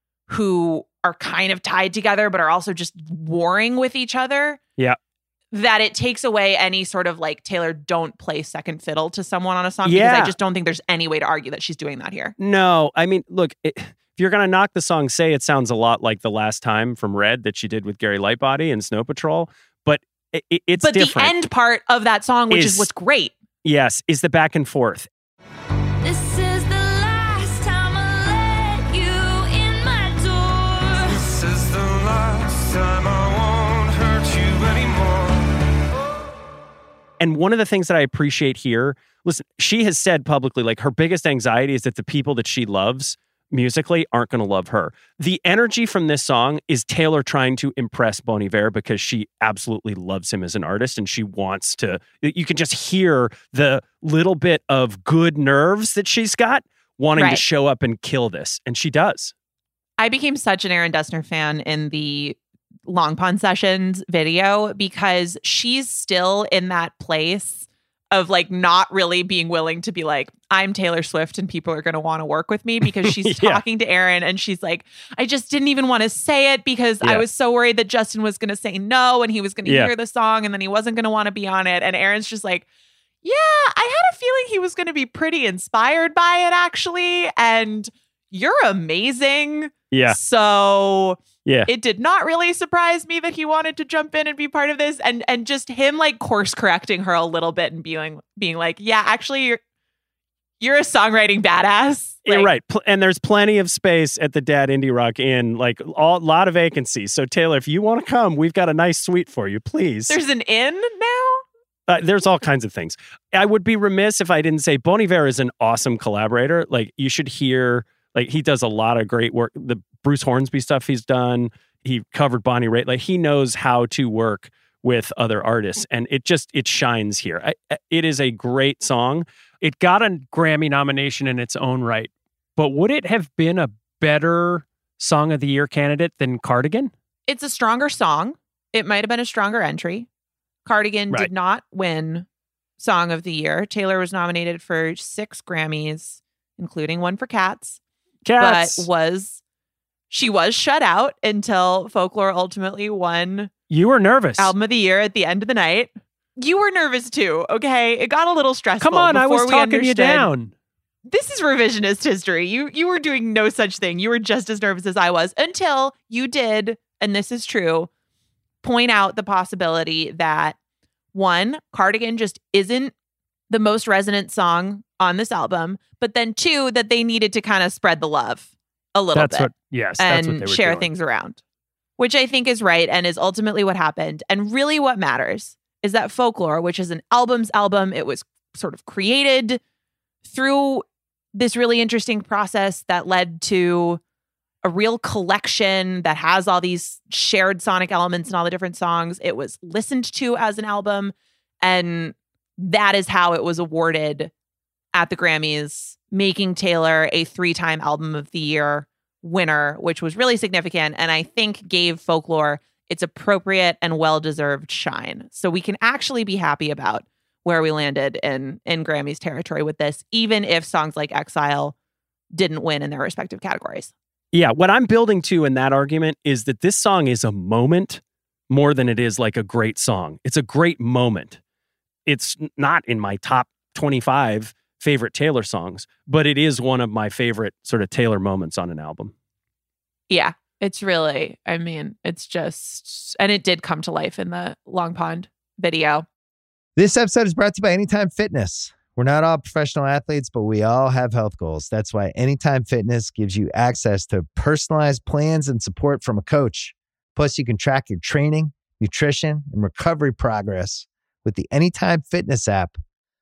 who are kind of tied together, but are also just warring with each other. Yeah. That it takes away any sort of like, Taylor, don't play second fiddle to someone on a song. Yeah. Because I just don't think there's any way to argue that she's doing that here. No, I mean, look, it, if you're going to knock the song, say it sounds a lot like The Last Time from Red that she did with Gary Lightbody and Snow Patrol, but it, it, it's But different. the end part of that song, which is, Is- what's great. Yes, is the back and forth. This is the last time I let you in my door. This is the last time I won't hurt you anymore. And one of the things that I appreciate here, listen, she has said publicly, like her biggest anxiety is that the people that she loves musically aren't going to love her. The energy from this song is Taylor trying to impress Bon Iver because she absolutely loves him as an artist and she wants to, you can just hear the little bit of good nerves that she's got wanting to Right. show up and kill this. And she does. I became such an Aaron Dessner fan in the Long Pond Sessions video because she's still in that place of like not really being willing to be like, I'm Taylor Swift and people are going to want to work with me because she's Yeah. talking to Aaron and she's like, I just didn't even want to say it because I Yeah. was so worried that Justin was going to say no and he was going to Yeah. hear the song and then he wasn't going to want to be on it. And Aaron's just like, yeah, I had a feeling he was going to be pretty inspired by it actually. And you're amazing. Yeah. So Yeah. it did not really surprise me that he wanted to jump in and be part of this, and and just him like course correcting her a little bit and being being like, yeah, actually, you're you're a songwriting badass. You're Like, right. Pl- and there's plenty of space at the Dad Indie Rock Inn, like a lot of vacancies. So Taylor, if you want to come, we've got a nice suite for you, please. There's an inn now. Uh, there's all kinds of things. I would be remiss if I didn't say Bon Iver is an awesome collaborator. Like, you should hear, like, he does a lot of great work. The Bruce Hornsby stuff he's done, he covered Bonnie Raitt. Like, he knows how to work with other artists, and it just, it shines here. I, it is a great song. It got a Grammy nomination in its own right, but would it have been a better Song of the Year candidate than Cardigan? It's a stronger song. It might have been a stronger entry. Cardigan Right. did not win Song of the Year. Taylor was nominated for six Grammys, including one for Cats, Cats. but was she was shut out until Folklore ultimately won You were nervous. Album of the Year at the end of the night. You were nervous too, okay? It got a little stressful. Come on, I was before we talking you understood. down. This is revisionist history. You you were doing no such thing. You were just as nervous as I was until you did, and this is true, point out the possibility that, one, Cardigan just isn't the most resonant song on this album, but then two, that they needed to kind of spread the love a little That's bit what, yes, that's what and they were share doing. things around, which I think is right and is ultimately what happened. And really what matters is that Folklore, which is an album's album, it was sort of created through this really interesting process that led to a real collection that has all these shared sonic elements in all the different songs. It was listened to as an album, and that is how it was awarded at the Grammys, making Taylor a three-time Album of the Year winner, which was really significant, and I think gave Folklore its appropriate and well-deserved shine. So we can actually be happy about where we landed in in Grammys territory with this, even if songs like Exile didn't win in their respective categories. Yeah, what I'm building to in that argument is that this song is a moment more than it is like a great song. It's a great moment. It's not in my top twenty-five favorite Taylor songs, but it is one of my favorite sort of Taylor moments on an album. Yeah, it's really, I mean, it's just, and it did come to life in the Long Pond video. This episode is brought to you by Anytime Fitness. We're not all professional athletes, but we all have health goals. That's why Anytime Fitness gives you access to personalized plans and support from a coach. Plus, you can track your training, nutrition, and recovery progress with the Anytime Fitness app,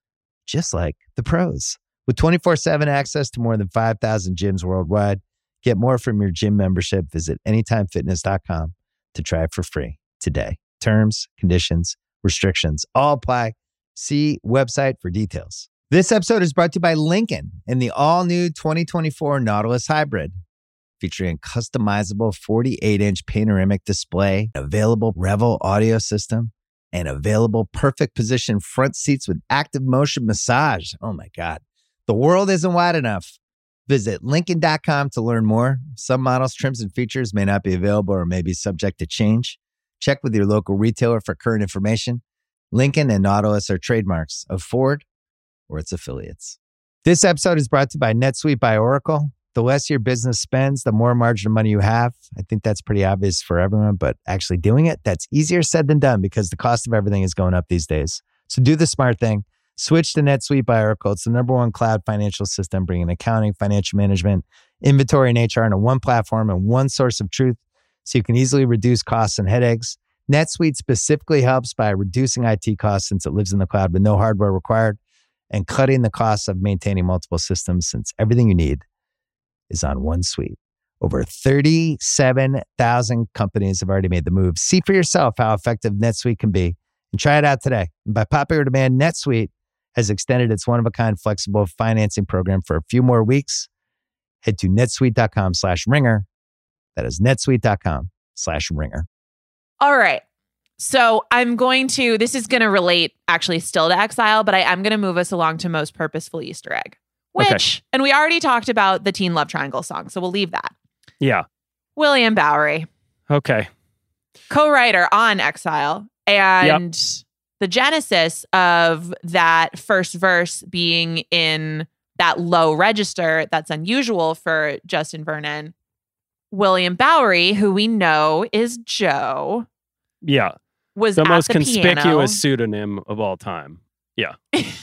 just like the pros. With twenty-four seven access to more than five thousand gyms worldwide, get more from your gym membership. Visit anytime fitness dot com to try it for free today. Terms, conditions, restrictions all apply. See website for details. This episode is brought to you by Lincoln and the all-new twenty twenty-four Nautilus Hybrid, featuring a customizable forty-eight inch panoramic display, available Revel audio system, and available perfect position front seats with active motion massage. Oh my God. The world isn't wide enough. Visit Lincoln dot com to learn more. Some models, trims, and features may not be available or may be subject to change. Check with your local retailer for current information. Lincoln and Nautilus are trademarks of Ford or its affiliates. This episode is brought to you by NetSuite by Oracle. The less your business spends, the more margin of money you have. I think that's pretty obvious for everyone, but actually doing it, that's easier said than done because the cost of everything is going up these days. So do the smart thing. Switch to NetSuite by Oracle. It's the number one cloud financial system, bringing accounting, financial management, inventory, and H R into one platform and one source of truth so you can easily reduce costs and headaches. NetSuite specifically helps by reducing I T costs since it lives in the cloud with no hardware required and cutting the costs of maintaining multiple systems since everything you need is on one suite. Over thirty-seven thousand companies have already made the move. See for yourself how effective NetSuite can be and try it out today. And by popular demand, NetSuite has extended its one-of-a-kind flexible financing program for a few more weeks. Head to netsuite.com slash ringer. That is netsuite.com slash ringer. All right. So I'm going to, this is going to relate actually still to Exile, but I am going to move us along to Most Purposeful Easter Egg, which, Okay. and we already talked about the Teen Love Triangle song, so we'll leave that. Yeah. William Bowery, Okay. co-writer on Exile, and the genesis of that first verse being in that low register that's unusual for Justin Vernon. William Bowery, who we know is Joe, Yeah. was The at most the conspicuous piano. pseudonym of all time. Yeah.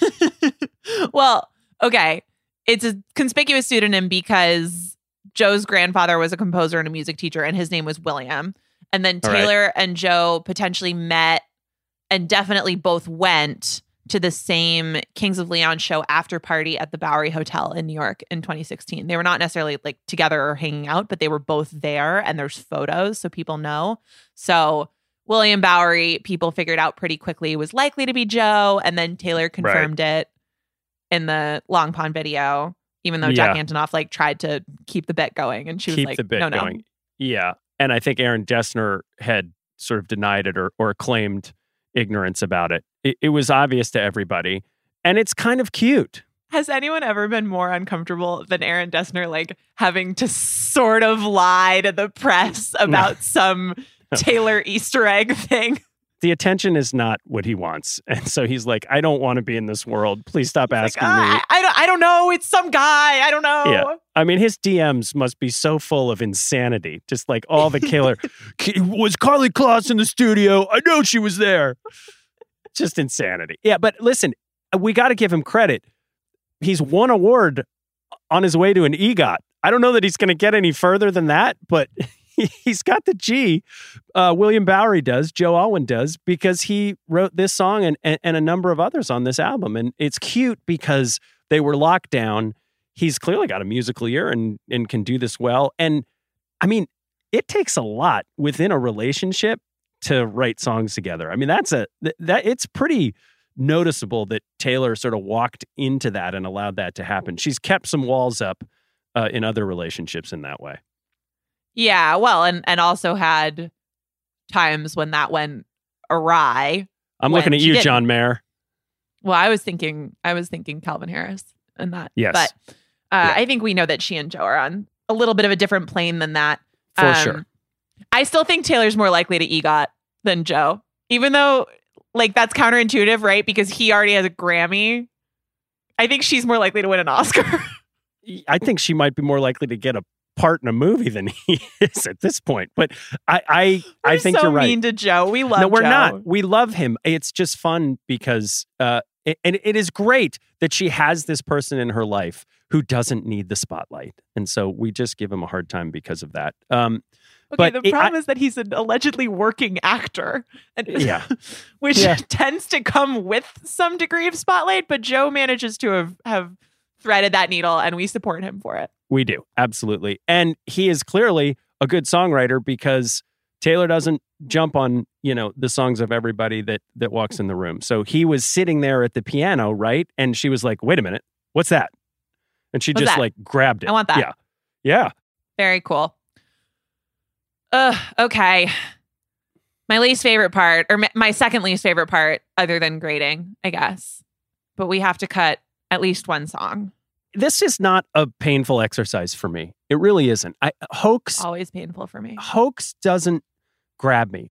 Well, okay. It's a conspicuous pseudonym because Joe's grandfather was a composer and a music teacher, and his name was William. And then All right. Taylor and Joe potentially met and definitely both went to the same Kings of Leon show after party at the Bowery Hotel in New York in twenty sixteen. They were not necessarily like together or hanging out, but they were both there, and there's photos so people know. So William Bowery, people figured out pretty quickly was likely to be Joe, and then Taylor confirmed right. it in the Long Pond video, even though Jack yeah. Antonoff like tried to keep the bet going, and she keep was like, the bit no, no. going. Yeah. And I think Aaron Dessner had sort of denied it or, or claimed ignorance about it. it. It was obvious to everybody. And it's kind of cute. Has anyone ever been more uncomfortable than Aaron Dessner, like having to sort of lie to the press about no. some Taylor Easter egg thing? The attention is not what he wants. And so he's like, I don't want to be in this world. Please stop he's asking like, me. I, I, don't, I don't know. It's some guy. I don't know. Yeah. I mean, his D Ms must be so full of insanity. Just like all the killer. Was Carly Kloss in the studio? I know she was there. Just insanity. Yeah, but listen, we got to give him credit. He's won an award on his way to an EGOT. I don't know that he's going to get any further than that, but he's got the G. Uh, William Bowery does, Joe Alwyn does, because he wrote this song and, and, and a number of others on this album. And it's cute because they were locked down. He's clearly got a musical ear and, and can do this well. And I mean, it takes a lot within a relationship to write songs together. I mean, that's a, that it's pretty noticeable that Taylor sort of walked into that and allowed that to happen. She's kept some walls up uh, in other relationships in that way. Yeah, well, and, and also had times when that went awry. I'm looking at you, didn't. John Mayer. Well, I was thinking, I was thinking Calvin Harris and that. Yes, but uh, yeah. I think we know that she and Joe are on a little bit of a different plane than that. For um, sure. I still think Taylor's more likely to EGOT than Joe, even though like that's counterintuitive, right? Because he already has a Grammy. I think she's more likely to win an Oscar. I think she might be more likely to get a part in a movie than he is at this point. But I I, I think so you're right. Mean to Joe. We love No, we're Joe. not. We love him. It's just fun because uh it, and it is great that she has this person in her life who doesn't need the spotlight. And so we just give him a hard time because of that. Um Okay, but the problem it, I, is that he's an allegedly working actor, and yeah. which yeah. tends to come with some degree of spotlight, but Joe manages to have, have threaded that needle, and we support him for it. We do, absolutely. And he is clearly a good songwriter because Taylor doesn't jump on, you know, the songs of everybody that that walks in the room. So he was sitting there at the piano, right? And she was like, wait a minute, what's that? And she What's just that? like grabbed it. I want that. Yeah. Yeah. Very cool. Uh, okay. My least favorite part, or my second least favorite part, other than grading, I guess. But we have to cut at least one song. This is not a painful exercise for me. It really isn't. I Hoax Always painful for me. Hoax doesn't grab me.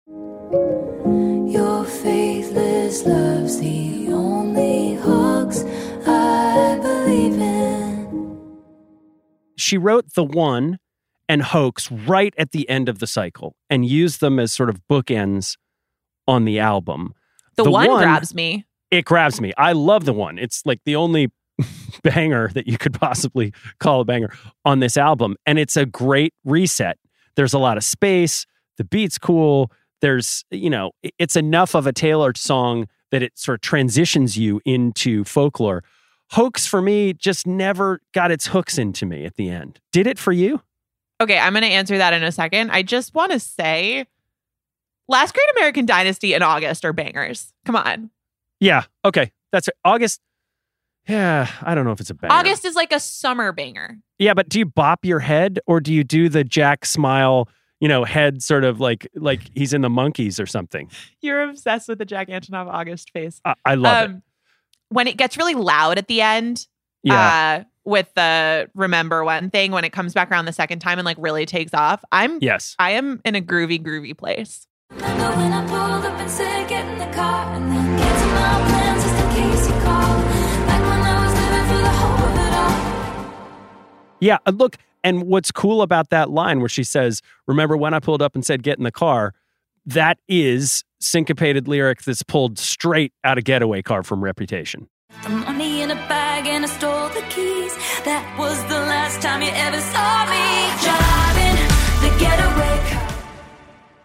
Your faithless love's the only hoax I believe in. She wrote The One and Hoax right at the end of the cycle and used them as sort of bookends on the album. The, the one, one grabs me. It grabs me. I love The One. It's like the only banger that you could possibly call a banger on this album. And it's a great reset. There's a lot of space. The beat's cool. There's, you know, it's enough of a Taylor song that it sort of transitions you into folklore. Hoax for me just never got its hooks into me at the end. Did it for you? Okay, I'm going to answer that in a second. I just want to say Last Great American Dynasty and August are bangers. Come on. Yeah. Okay. That's it. August. Yeah. I don't know if it's a banger. August is like a summer banger. Yeah. But do you bop your head or do you do the Jack smile, you know, head sort of like like he's in the Monkees or something? You're obsessed with the Jack Antonoff August face. I, I love um, it. When it gets really loud at the end. Yeah. Uh, with the Remember When thing, when it comes back around the second time and like really takes off, I'm yes, I am in a groovy, groovy place. Remember when I pulled up and said, get in the car, and then cancel my plans just in case you called. Back when I was living for the hope of it all. Yeah, look, and what's cool about that line where she says, remember when I pulled up and said, get in the car, that is syncopated lyric that's pulled straight out of Getaway Car from Reputation. The money in a bag and I stole the keys. That was the last time you ever saw me driving the getaway car.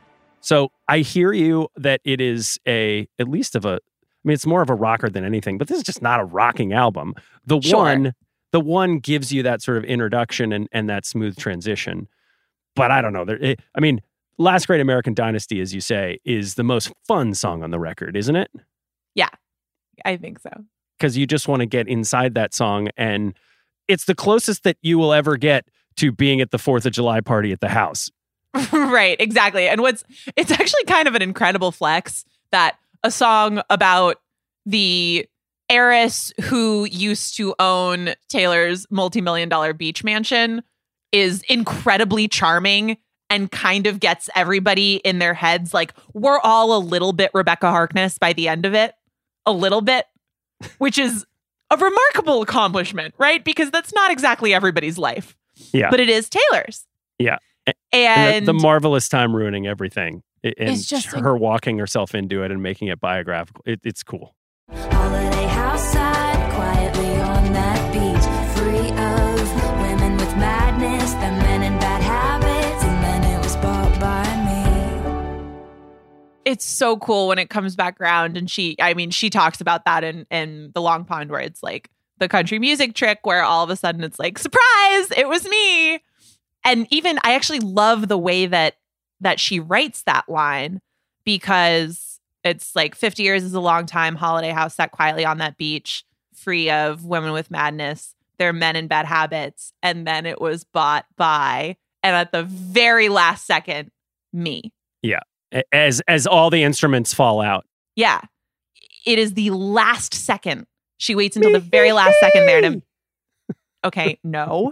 So I hear you that it is a, at least of a, I mean, it's more of a rocker than anything, but this is just not a rocking album. The Sure. one, the one gives you that sort of introduction and, and that smooth transition. But I don't know. There, it, I mean, Last Great American Dynasty, as you say, is the most fun song on the record, isn't it? Yeah, I think so. Because you just want to get inside that song, and it's the closest that you will ever get to being at the fourth of July party at the house. Right, exactly. And what's it's actually kind of an incredible flex that a song about the heiress who used to own Taylor's multi-million dollar beach mansion is incredibly charming and kind of gets everybody in their heads like we're all a little bit Rebecca Harkness by the end of it. A little bit, which is a remarkable accomplishment, right? Because that's not exactly everybody's life. Yeah. But it is Taylor's. Yeah. And, And the, the marvelous time ruining everything. And It's just her walking herself into it and making it biographical. It, it's cool. Holiday house side, quietly on that beach, free of women with madness, the men in bad habits, and then it was bought by me. it's so cool when it comes back around. And she, I mean, she talks about that in, in The Long Pond, where it's like the country music trick, where all of a sudden it's like, surprise, it was me. And even I actually love the way that that she writes that line, because it's like fifty years is a long time. Holiday house sat quietly on that beach, free of women with madness. They're men in bad habits. And then it was bought by, and at the very last second, me. Yeah. As as all the instruments fall out. Yeah. It is the last second. She waits until the very last second there to. Okay, no.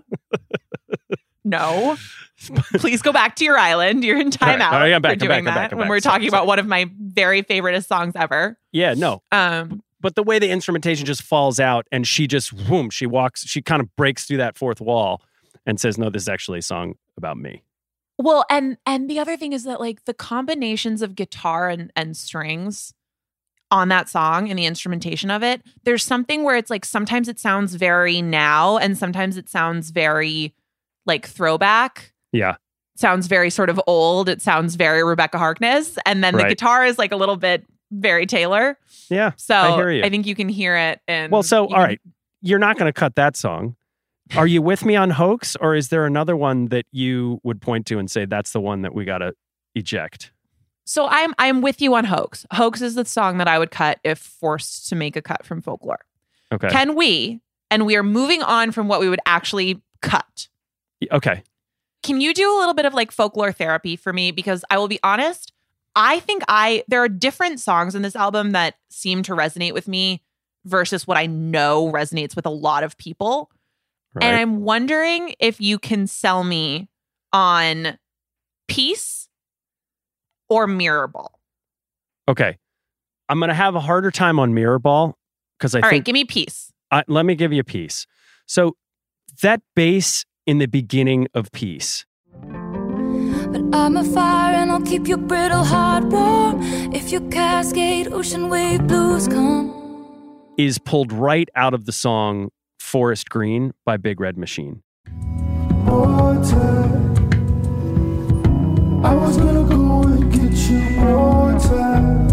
No. Please go back to your island. You're in timeout All right, all right, I'm back, for I'm doing back, I'm that back, I'm when back. we're Sorry, talking sorry. about one of my very favoriteest songs ever. Yeah, no. Um, But the way the instrumentation just falls out and she just, whoom, she walks, she kind of breaks through that fourth wall and says, no, this is actually a song about me. well, and and the other thing is that like the combinations of guitar and, and strings on that song and the instrumentation of it, there's something where it's like sometimes it sounds very now and sometimes it sounds very like throwback. Yeah. Sounds very sort of old. It sounds very Rebecca Harkness. And then the Right. guitar is like a little bit very Taylor. Yeah. So I hear you. I think you can hear it. And Well, so, you all can- right. You're not going to cut that song. Are you with me on Hoax, or is there another one that you would point to and say that's the one that we got to eject? So I'm I'm with you on Hoax. Hoax is the song that I would cut if forced to make a cut from Folklore. Okay. Can we? And we are moving on from what we would actually cut. Okay. Can you do a little bit of like folklore therapy for me? Because I will be honest, I think I there are different songs in this album that seem to resonate with me versus what I know resonates with a lot of people. Right. And I'm wondering if you can sell me on Peace or Mirror Ball. Okay. I'm going to have a harder time on Mirror Ball because I All right, think. give me Peace. I, let me give you a piece. So that bass in the beginning of Peace. But I'm a fire and I'll keep your brittle heart warm. If your cascade ocean wave blues come. Is pulled right out of the song Forest Green by Big Red Machine. Water. I was gonna go and get you water.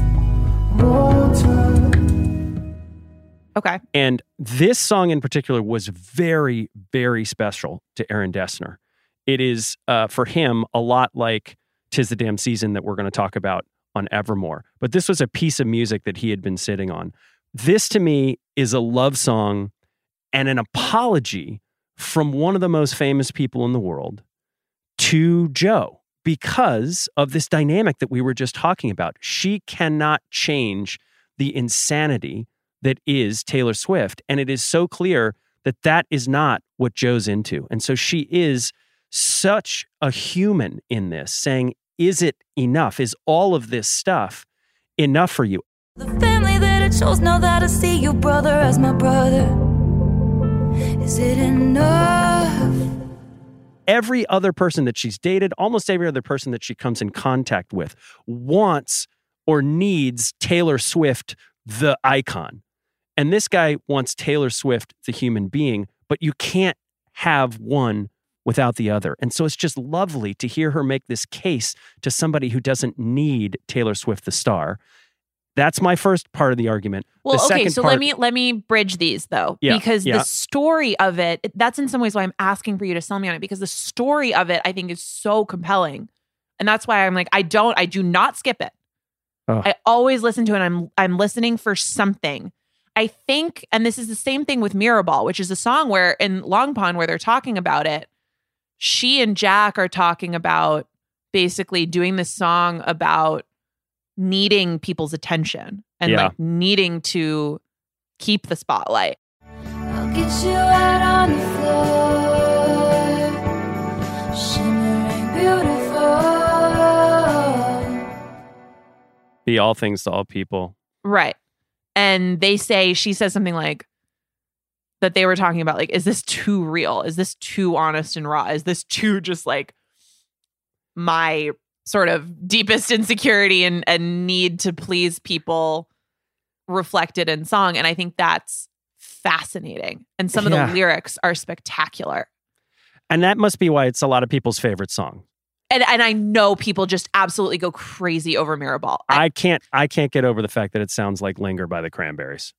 Water. Okay. And this song in particular was very, very special to Aaron Dessner. It is, uh, for him, a lot like 'Tis the Damn Season that we're going to talk about on Evermore. But this was a piece of music that he had been sitting on. This, to me, is a love song and an apology from one of the most famous people in the world to Joe because of this dynamic that we were just talking about. She cannot change the insanity that is Taylor Swift. And it is so clear that that is not what Joe's into. And so she is such a human in this, saying, is it enough? Is all of this stuff enough for you? The family that I chose, now that I see your brother as my brother. Is it enough? Every other person that she's dated, almost every other person that she comes in contact with, wants or needs Taylor Swift, the icon. And this guy wants Taylor Swift, the human being, but you can't have one without the other. And so it's just lovely to hear her make this case to somebody who doesn't need Taylor Swift the star. That's my first part of the argument. Well, the okay, second so part, let me let me bridge these though, Yeah, because yeah. the story of it, that's in some ways why I'm asking for you to sell me on it, because the story of it I think is so compelling. And that's why I'm like, I don't, I do not skip it. Oh. I always listen to it. I'm I'm listening for something. I think, and this is the same thing with Mirrorball, which is a song where in Long Pond where they're talking about it, she and Jack are talking about basically doing this song about needing people's attention and Yeah. like needing to keep the spotlight. I'll get you out on the floor, shimmering beautiful. be all things to all people. Right. And they say, she says something like that they were talking about, like, is this too real? Is this too honest and raw? Is this too just like my sort of deepest insecurity and, and need to please people reflected in song? And I think that's fascinating. And some of Yeah. the lyrics are spectacular. And that must be why it's a lot of people's favorite song. And and I know people just absolutely go crazy over Mirrorball. I, I can't I can't get over the fact that it sounds like Linger by the Cranberries.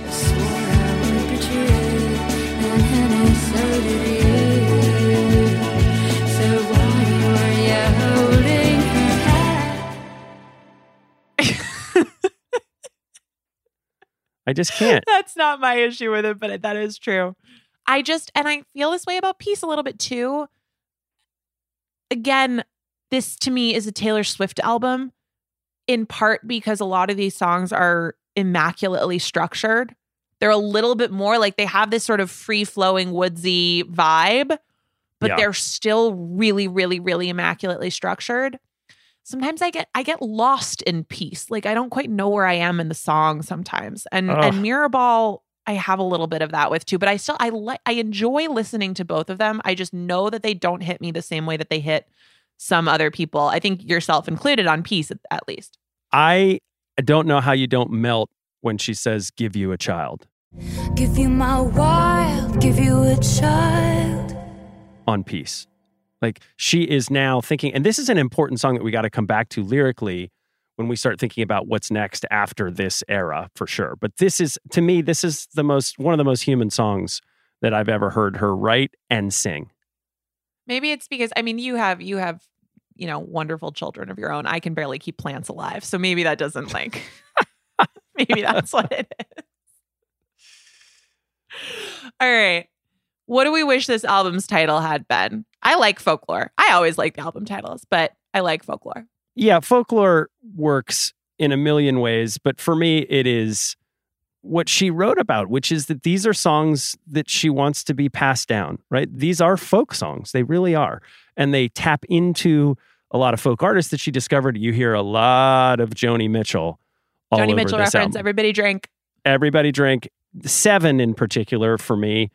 I just can't. That's not my issue with it, but that is true. I just, and I feel this way about Peace a little bit too. Again, this to me is a Taylor Swift album, in part because a lot of these songs are immaculately structured. They're a little bit more like they have this sort of free-flowing, woodsy vibe, but Yeah. they're still really, really, really immaculately structured. Sometimes I get I get lost in Peace. Like I don't quite know where I am in the song sometimes. And Ugh. and Mirrorball, I have a little bit of that with too, but I still I like I enjoy listening to both of them. I just know that they don't hit me the same way that they hit some other people. I think yourself included on Peace at, at least. I don't know how you don't melt when she says give you a child Give you my wild, give you a child. on Peace. Like she is now thinking, and this is an important song that we got to come back to lyrically when we start thinking about what's next after this era for sure. But this is, to me, this is the most, one of the most human songs that I've ever heard her write and sing. Maybe it's because I mean you have you have, you know, wonderful children of your own. I can barely keep plants alive. So maybe that doesn't like maybe that's what it is. All right. What do we wish this album's title had been? I like Folklore. I always like the album titles, but I like Folklore. Yeah, Folklore works in a million ways, but for me, it is what she wrote about, which is that these are songs that she wants to be passed down, right? These are folk songs. They really are. And they tap into a lot of folk artists that she discovered. You hear a lot of Joni Mitchell all Joni over Mitchell this reference, album. everybody drink. Everybody drink. Seven in particular for me.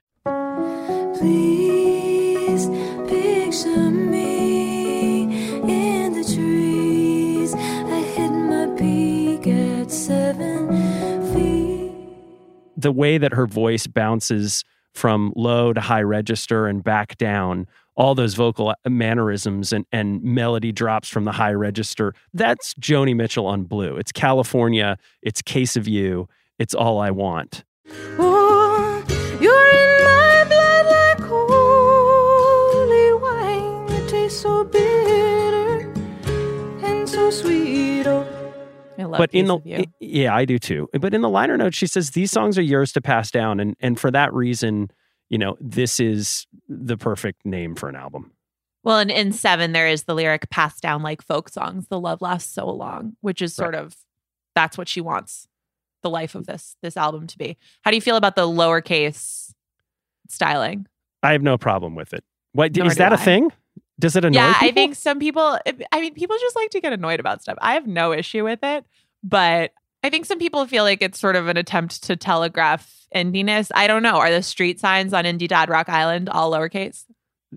Please picture me in the trees. I hit my peak at seven feet. The way that her voice bounces from low to high register and back down, all those vocal mannerisms and, and melody drops from the high register, that's Joni Mitchell on Blue. It's California. It's Case of You. It's All I Want. Oh, you're in my blood like holy wine. It tastes so bitter and so sweet. Oh. I love But in Piece the of You. yeah, I do too. But in the liner notes, she says these songs are yours to pass down, and and for that reason, you know, this is the perfect name for an album. Well, and in Seven, there is the lyric passed down like folk songs. The love lasts so long, which is sort Right. of, that's what she wants the life of this this album to be. How do you feel about the lowercase styling? I have no problem with it. What Nor is do that a I. thing? Does it annoy yeah, people? I think some people, I mean, people just like to get annoyed about stuff. I have no issue with it, but I think some people feel like it's sort of an attempt to telegraph indiness. I don't know. Are the street signs on Indie Dad Rock Island all lowercase?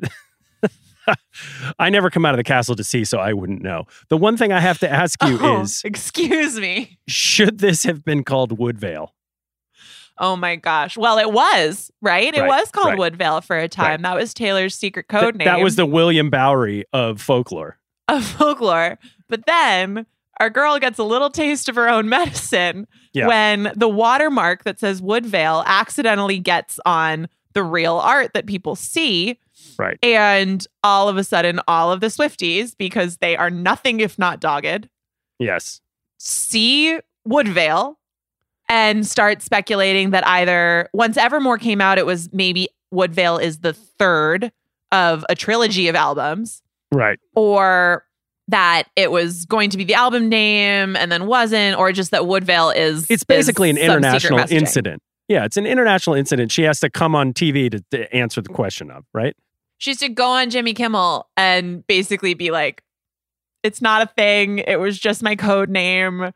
I never come out of the castle to see, so I wouldn't know. The one thing I have to ask you Oh, is, excuse me. should this have been called Woodvale? Oh my gosh. Well, it was, right? It Right, was called right. Woodvale for a time. Right. That was Taylor's secret Th- code name. that was the William Bowery of folklore. Of folklore. But then our girl gets a little taste of her own medicine Yeah. when the watermark that says Woodvale accidentally gets on the real art that people see. Right. And all of a sudden, all of the Swifties, because they are nothing if not dogged, Yes. see Woodvale and start speculating that either once Evermore came out, it was maybe Woodvale is the third of a trilogy of albums, Right. or that it was going to be the album name and then wasn't, or just that Woodvale is It's basically is an some international secret messaging. incident. Yeah, it's an international incident. She has to come on T V to, to answer the question of, right? She used to go on Jimmy Kimmel and basically be like, it's not a thing. It was just my code name.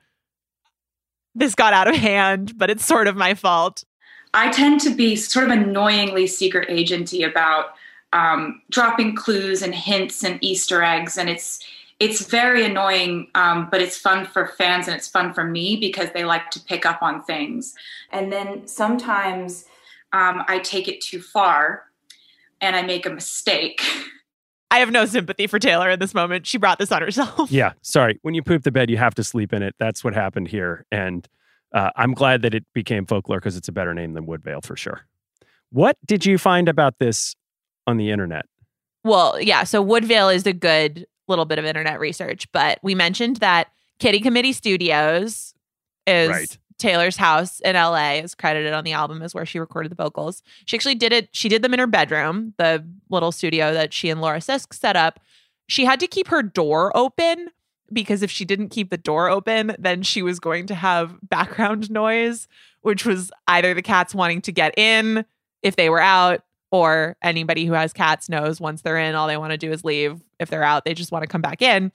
This got out of hand, but it's sort of my fault. I tend to be sort of annoyingly secret agenty about um, dropping clues and hints and Easter eggs. And it's it's very annoying, um, but it's fun for fans and it's fun for me because they like to pick up on things. And then sometimes um, I take it too far and I make a mistake. I have no sympathy for Taylor in this moment. She brought this on herself. Yeah, sorry. When you poop the bed, you have to sleep in it. That's what happened here. And uh, I'm glad that it became folklore because it's a better name than Woodvale for sure. What did you find about this on the internet? Well, yeah. So Woodvale is a good little bit of internet research, but we mentioned that Kitty Committee Studios is Right. Taylor's house in L A, is credited on the album as where she recorded the vocals. She actually did it. She did them in her bedroom, the little studio that she and Laura Sisk set up. She had to keep her door open because if she didn't keep the door open, then she was going to have background noise, which was either the cats wanting to get in if they were out, or anybody who has cats knows once they're in, all they want to do is leave. If they're out, they just want to come back in.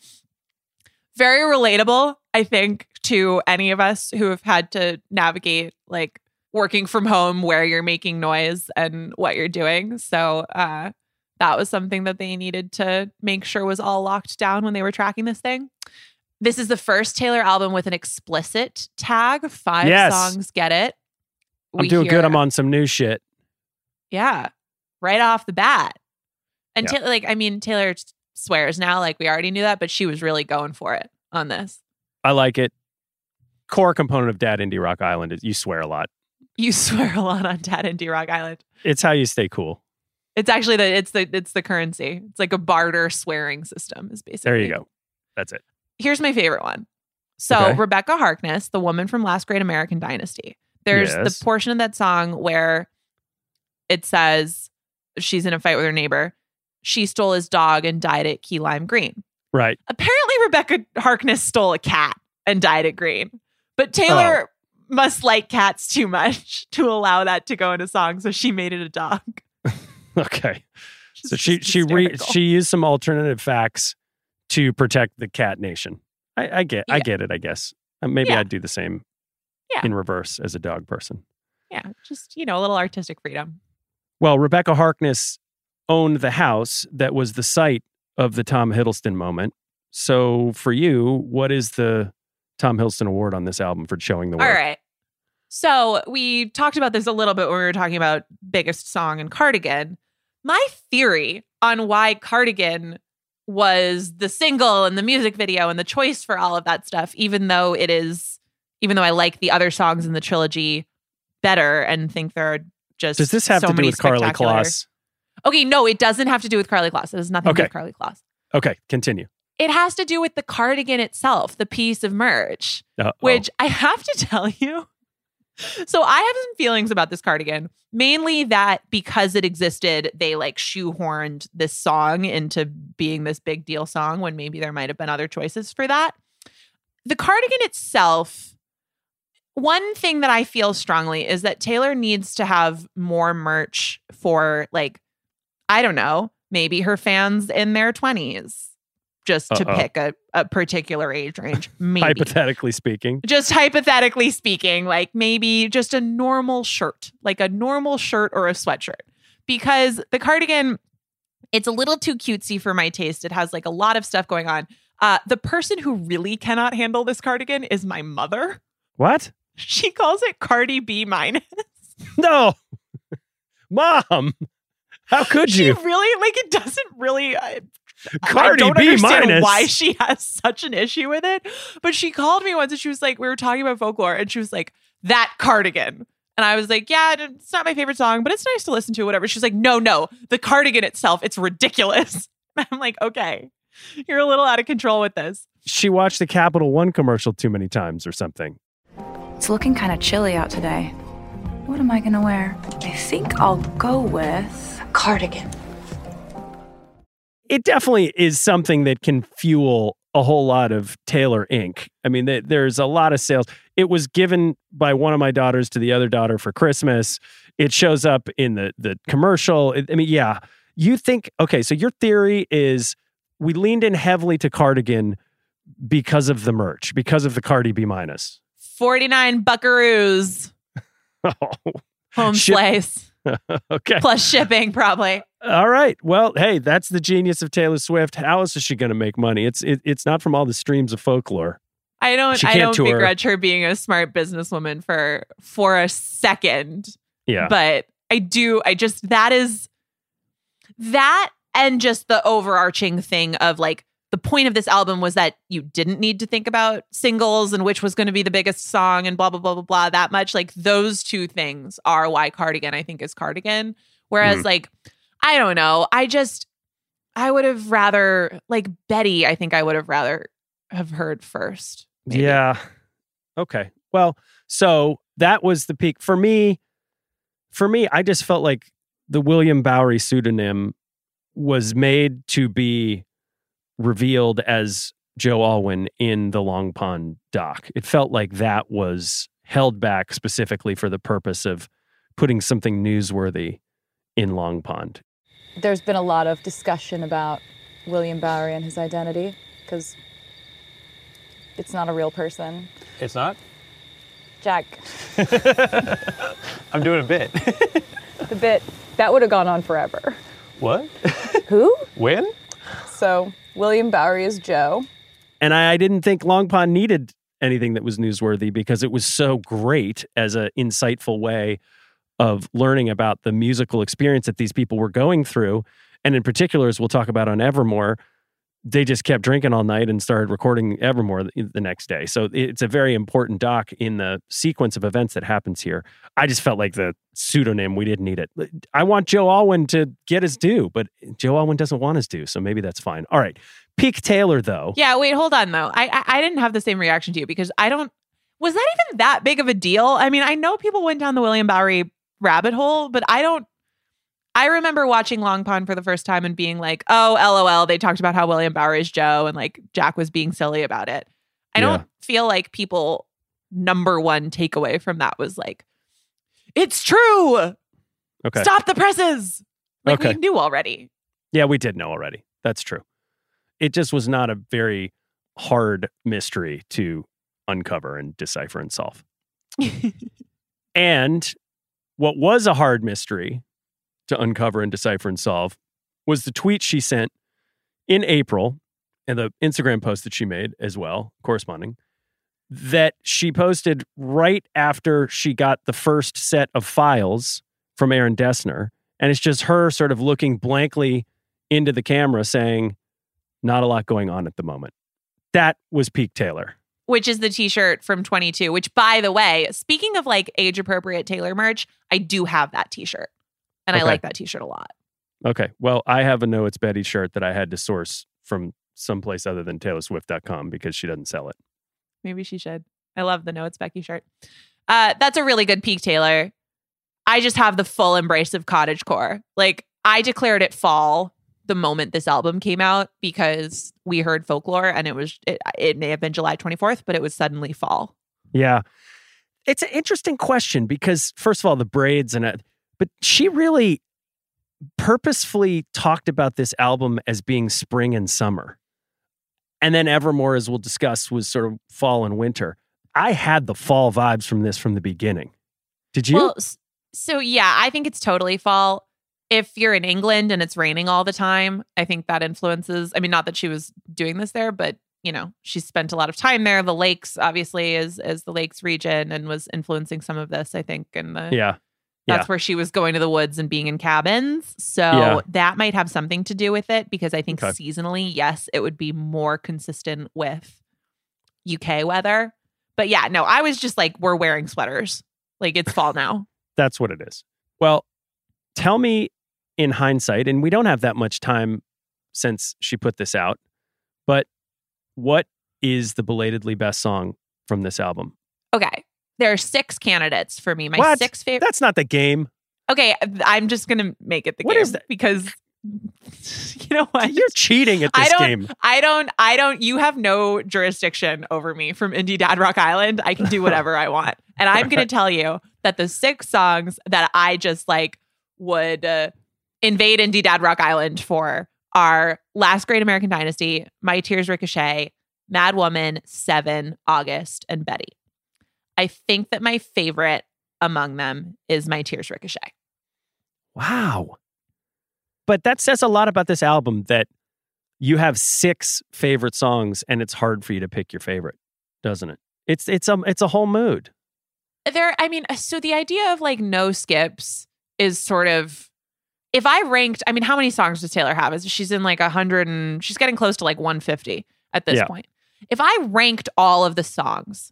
Very relatable, I think, to any of us who have had to navigate like working from home where you're making noise and what you're doing. So uh, that was something that they needed to make sure was all locked down when they were tracking this thing. This is the first Taylor album with an explicit tag. Five Yes. songs get it. I'm We doing hear- good. I'm on some new shit. Yeah, right off the bat. And Yeah. Ta- like, I mean, Taylor swears now, like we already knew that, but she was really going for it on this. I like it. Core component of Dad Indie Rock Island is you swear a lot. You swear a lot on Dad Indie Rock Island. It's how you stay cool. It's actually the it's the it's the currency. It's like a barter swearing system is basically. There you go. That's it. Here's my favorite one. So Okay. Rebecca Harkness, the woman from Last Great American Dynasty. There's Yes. the portion of that song where it says she's in a fight with her neighbor. She stole his dog and dyed it key lime green. Right. Apparently Rebecca Harkness stole a cat and dyed it green. But Taylor must like cats too much to allow that to go in a song, so she made it a dog. Okay. So It's she just she re, hysterical. she used some alternative facts to protect the cat nation. I, I get I Yeah. get it. I guess Uh, maybe Yeah. I'd do the same. Yeah. In reverse as a dog person. Yeah, just, you know, a little artistic freedom. Well, Rebecca Harkness owned the house that was the site of the Tom Hiddleston moment. So for you, what is the Tom Hiddleston Award on this album for showing the work? All right. So we talked about this a little bit when we were talking about biggest song and Cardigan. My theory on why Cardigan was the single and the music video and the choice for all of that stuff, even though it is, even though I like the other songs in the trilogy better and think there are just Does this have so to do many with Carly spectacular- Kloss? Okay, no, it doesn't have to do with Carly Kloss. It has nothing to do Okay. with Carly Kloss. Okay, continue. It has to do with the cardigan itself, the piece of merch, Uh-oh. which I have to tell you. So I have some feelings about this cardigan, mainly that because it existed, they like shoehorned this song into being this big deal song when maybe there might have been other choices for that. The cardigan itself, one thing that I feel strongly is that Taylor needs to have more merch for, like, I don't know, maybe her fans in their twenties, just to Uh-oh. pick a, a particular age range. Maybe. Hypothetically speaking. Just hypothetically speaking, like maybe just a normal shirt, like a normal shirt or a sweatshirt. Because the cardigan, it's a little too cutesy for my taste. It has like a lot of stuff going on. Uh, the person who really cannot handle this cardigan is my mother. What? She calls it Cardi B minus. No. Mom, how could She you? really, like, it doesn't really... I, Cardi I don't B understand minus. why she has such an issue with it. But she called me once and she was like, we were talking about folklore and she was like, that cardigan. And I was like, yeah, it's not my favorite song, but it's nice to listen to, whatever. She was like, no, no, the cardigan itself, it's ridiculous. I'm like, okay, you're a little out of control with this. She watched the Capital One commercial too many times or something. It's looking kind of chilly out today. What am I gonna wear? I think I'll go with a cardigan. It definitely is something that can fuel a whole lot of Taylor Incorporated. I mean, th- there's a lot of sales. It was given by one of my daughters to the other daughter for Christmas. It shows up in the, the commercial. It, I mean, yeah. You think, okay, so your theory is we leaned in heavily to cardigan because of the merch, because of the Cardi B minus. forty-nine buckaroos. Oh, Home Ship- slice. okay. Plus shipping, probably. All right. Well, hey, that's the genius of Taylor Swift. How else is she going to make money? It's it, it's not from all the streams of folklore. I don't She I can't don't tour. begrudge her being a smart businesswoman for for a second. Yeah. But I do I just that is that and just the overarching thing of like the point of this album was that you didn't need to think about singles and which was going to be the biggest song and blah blah blah blah blah that much. Like those two things are why Cardigan I think is Cardigan. Whereas Mhm. like I don't know. I just I would have rather like Betty, I think I would have rather have heard first. maybe. Yeah. Okay. Well, so that was the peak for me. For me, I just felt like the William Bowery pseudonym was made to be revealed as Joe Alwyn in the Long Pond doc. It felt like that was held back specifically for the purpose of putting something newsworthy in Long Pond. There's been a lot of discussion about William Bowery and his identity because it's not a real person. It's not? Jack, I'm doing a bit. the bit, that would have gone on forever. What? Who? When? So, William Bowery is Joe. And I, I didn't think Long Pond needed anything that was newsworthy because it was so great as an insightful way of learning about the musical experience that these people were going through. And in particular, as we'll talk about on Evermore, they just kept drinking all night and started recording Evermore the, the next day. So it's a very important doc in the sequence of events that happens here. I just felt like the pseudonym, we didn't need it. I want Joe Alwyn to get his due, but Joe Alwyn doesn't want his due, so maybe that's fine. All right. Peak Taylor, though. Yeah, wait, hold on though. I, I I didn't have the same reaction to you because I don't. Was that even that big of a deal? I mean, I know people went down the William Bowery rabbit hole, but I don't. I remember watching Long Pond for the first time and being like, "Oh, LOL." They talked about how William Bowery is Joe, and like Jack was being silly about it. I don't Yeah. feel like people number one takeaway from that was like, "It's true. Okay. Stop the presses." Like Okay. we knew already. Yeah, we did know already. That's true. It just was not a very hard mystery to uncover and decipher and solve. And what was a hard mystery to uncover and decipher and solve was the tweet she sent in April and the Instagram post that she made as well, corresponding, that she posted right after she got the first set of files from Aaron Dessner. And it's just her sort of looking blankly into the camera saying, not a lot going on at the moment. That was peak Taylor. Which is the t-shirt from twenty-two, which by the way, speaking of like age appropriate Taylor merch, I do have that t-shirt. And I Okay. like that t-shirt a lot. Okay. Well, I have a No It's Betty shirt that I had to source from someplace other than Taylor Swift dot com because she doesn't sell it. Maybe she should. I love the No It's Becky shirt. Uh, that's a really good peak Taylor. I just have the full embrace of cottagecore. Like I declared it fall the moment this album came out because we heard Folklore and it was it, it may have been July twenty-fourth, but it was suddenly fall. Yeah. It's an interesting question because first of all, the braids and it, but she really purposefully talked about this album as being spring and summer. And then Evermore, as we'll discuss, was sort of fall and winter. I had the fall vibes from this from the beginning. Did you? Well, s- so yeah, I think it's totally fall. If you're in England and it's raining all the time, I think that influences. I mean, not that she was doing this there, but you know, she spent a lot of time there. The lakes, obviously, is is the lakes region and was influencing some of this, I think, in the yeah. That's Yeah. where she was going to the woods and being in cabins. So Yeah. that might have something to do with it because I think Okay. seasonally, yes, it would be more consistent with U K weather. But yeah, no, I was just like, we're wearing sweaters. Like it's fall now. That's what it is. Well, tell me in hindsight, and we don't have that much time since she put this out, but what is the belatedly best song from this album? Okay. There are six candidates for me. My What? six favorite. That's not the game. Okay. I'm just going to make it the What game is that? because you know what? You're cheating at I this don't, game. I don't, I don't, you have no jurisdiction over me from Indie Dad Rock Island. I can do whatever I want. And I'm going to tell you that the six songs that I just like would uh, invade Indie Dad Rock Island for are Last Great American Dynasty, My Tears Ricochet, Mad Woman, Seven, August, and Betty. I think that my favorite among them is My Tears Ricochet. Wow. But that says a lot about this album that you have six favorite songs and it's hard for you to pick your favorite, doesn't it? It's it's a it's a whole mood. There, I mean, so the idea of like no skips is sort of, if I ranked, I mean, how many songs does Taylor have? Is she's in like a hundred and she's getting close to like one fifty at this Yeah. point. If I ranked all of the songs,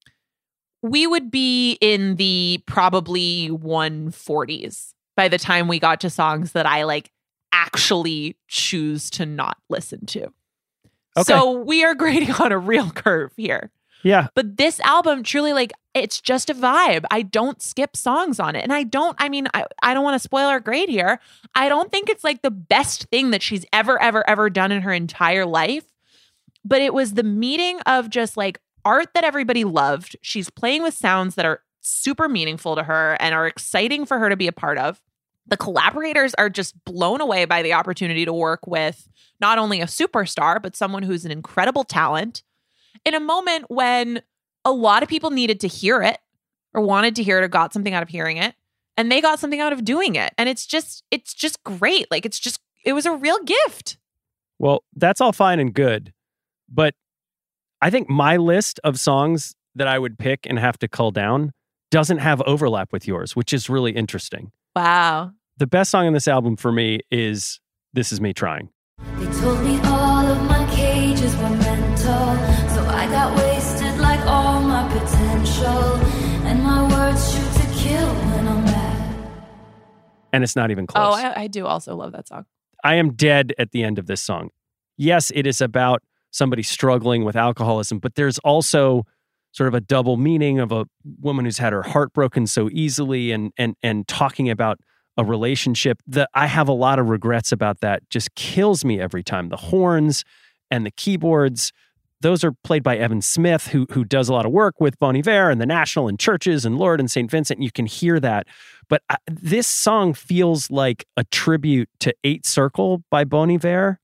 we would be in the probably one forties by the time we got to songs that I like actually choose to not listen to. Okay. So we are grading on a real curve here. Yeah. But this album truly, like, it's just a vibe. I don't skip songs on it. And I don't, I mean, I, I don't want to spoil our grade here. I don't think it's like the best thing that she's ever, ever, ever done in her entire life. But it was the meeting of just like art that everybody loved. She's playing with sounds that are super meaningful to her and are exciting for her to be a part of. The collaborators are just blown away by the opportunity to work with not only a superstar, but someone who's an incredible talent in a moment when a lot of people needed to hear it or wanted to hear it or got something out of hearing it. And they got something out of doing it. And it's just, it's just great. Like, it's just, it was a real gift. Well, that's all fine and good. But I think my list of songs that I would pick and have to cull down doesn't have overlap with yours, which is really interesting. Wow. The best song on this album for me is This Is Me Trying. They told me all of my cages were mental, so I got wasted like all my potential, and my words shoot to kill when I'm mad. And it's not even close. Oh, I, I do also love that song. I am dead at the end of this song. Yes, it is about somebody struggling with alcoholism, but there's also sort of a double meaning of a woman who's had her heart broken so easily and and and talking about a relationship that I have a lot of regrets about. That just kills me every time. The horns and the keyboards, those are played by Evan Smith, who who does a lot of work with Bon Iver and the National and churches and Lord and Saint Vincent. You can hear that. But I, this song feels like a tribute to Eight Circle by Bon Iver.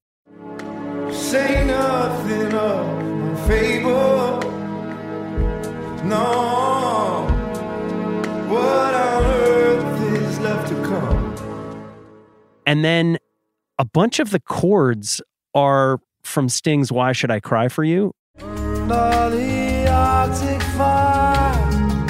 Say nothing of my fable. No, what on earth is left to come? And then a bunch of the chords are from Sting's Why Should I Cry For You? Under the Arctic fire,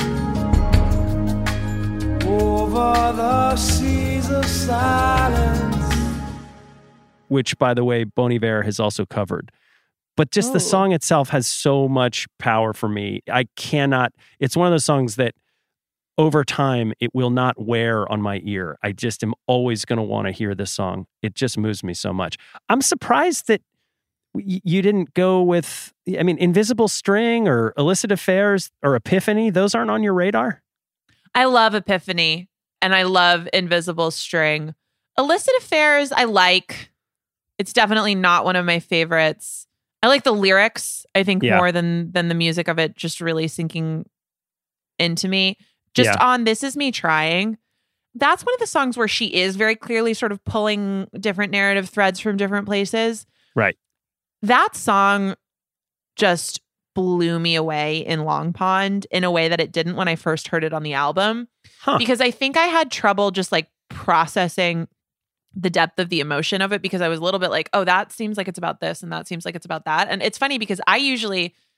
over the seas of silence. Which, by the way, Bon Iver has also covered. But just Oh. the song itself has so much power for me. I cannot, it's one of those songs that over time, it will not wear on my ear. I just am always going to want to hear this song. It just moves me so much. I'm surprised that y- you didn't go with, I mean, Invisible String or Illicit Affairs or Epiphany. Those aren't on your radar? I love Epiphany and I love Invisible String. Illicit Affairs, I like. It's definitely not one of my favorites. I like the lyrics, I think, Yeah. more than than the music of it just really sinking into me. Just Yeah. on This Is Me Trying. That's one of the songs where she is very clearly sort of pulling different narrative threads from different places. Right. That song just blew me away in Long Pond in a way that it didn't when I first heard it on the album. Huh. Because I think I had trouble just like processing the depth of the emotion of it, because I was a little bit like, oh, that seems like it's about this and that seems like it's about that. And it's funny because I usually,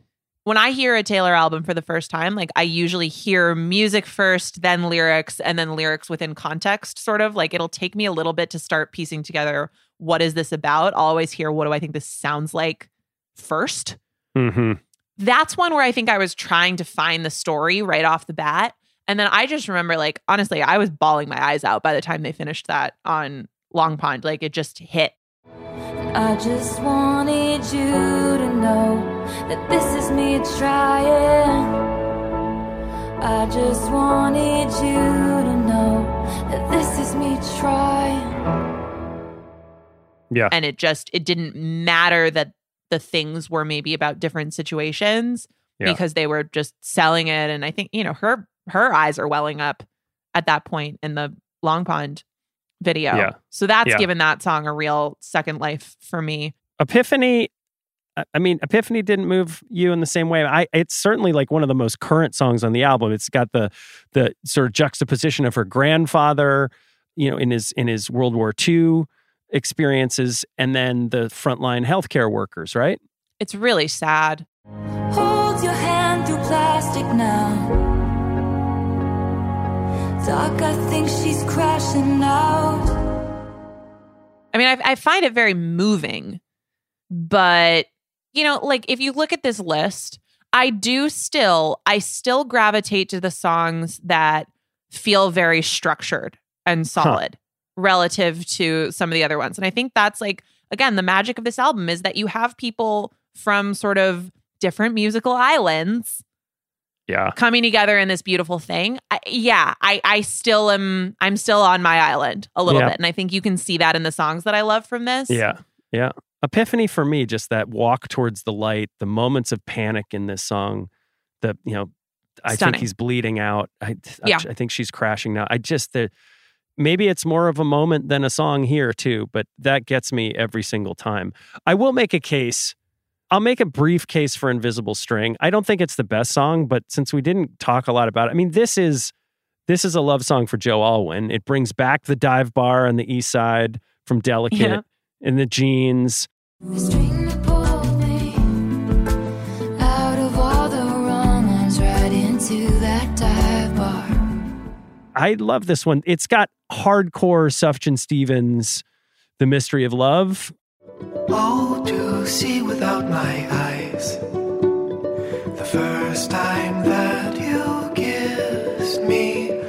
when I hear a Taylor album for the first time, like I usually hear music first, then lyrics, and then lyrics within context, sort of. Like it'll take me a little bit to start piecing together, what is this about? I'll always hear, what do I think this sounds like first? Mm-hmm. That's one where I think I was trying to find the story right off the bat. And then I just remember, like, honestly, I was bawling my eyes out by the time they finished that on Long Pond. Like, it just hit. I just wanted you to know that this is me trying. I just wanted you to know that this is me trying. Yeah. And it just, it didn't matter that the things were maybe about different situations Yeah. because they were just selling it. And I think, you know, her her eyes are welling up at that point in the Long Pond video. Yeah. So that's Yeah. given that song a real second life for me. Epiphany, I- I mean, Epiphany didn't move you in the same way. I it's certainly like one of the most current songs on the album. It's got the the sort of juxtaposition of her grandfather, you know, in his in his World War Two experiences, and then the frontline healthcare workers, right? It's really sad. Hold your hand through plastic now. Doc, I think she's crashing out. I mean, I, I find it very moving, but, you know, like if you look at this list, I do still, I still gravitate to the songs that feel very structured and solid huh. relative to some of the other ones. And I think that's like, again, the magic of this album is that you have people from sort of different musical islands yeah, coming together in this beautiful thing. I, yeah, I, I still am, I'm still on my island a little yeah. bit. And I think you can see that in the songs that I love from this. Yeah, yeah. Epiphany for me, just that walk towards the light, the moments of panic in this song, the, you know, I Stunning. think he's bleeding out. I, Yeah. I, I think she's crashing now. I just, the, maybe it's more of a moment than a song here too, but that gets me every single time. I will make a case. I'll make a brief case for Invisible String. I don't think it's the best song, but since we didn't talk a lot about it, I mean, this is this is a love song for Joe Alwyn. It brings back the dive bar on the East Side from Delicate Yeah. and the Jeans. The string that pulled me out of all the wrong ones right into that dive bar. I love this one. It's got hardcore Sufjan Stevens, The Mystery of Love. Oh, to see without my eyes, the first time that you kissed me.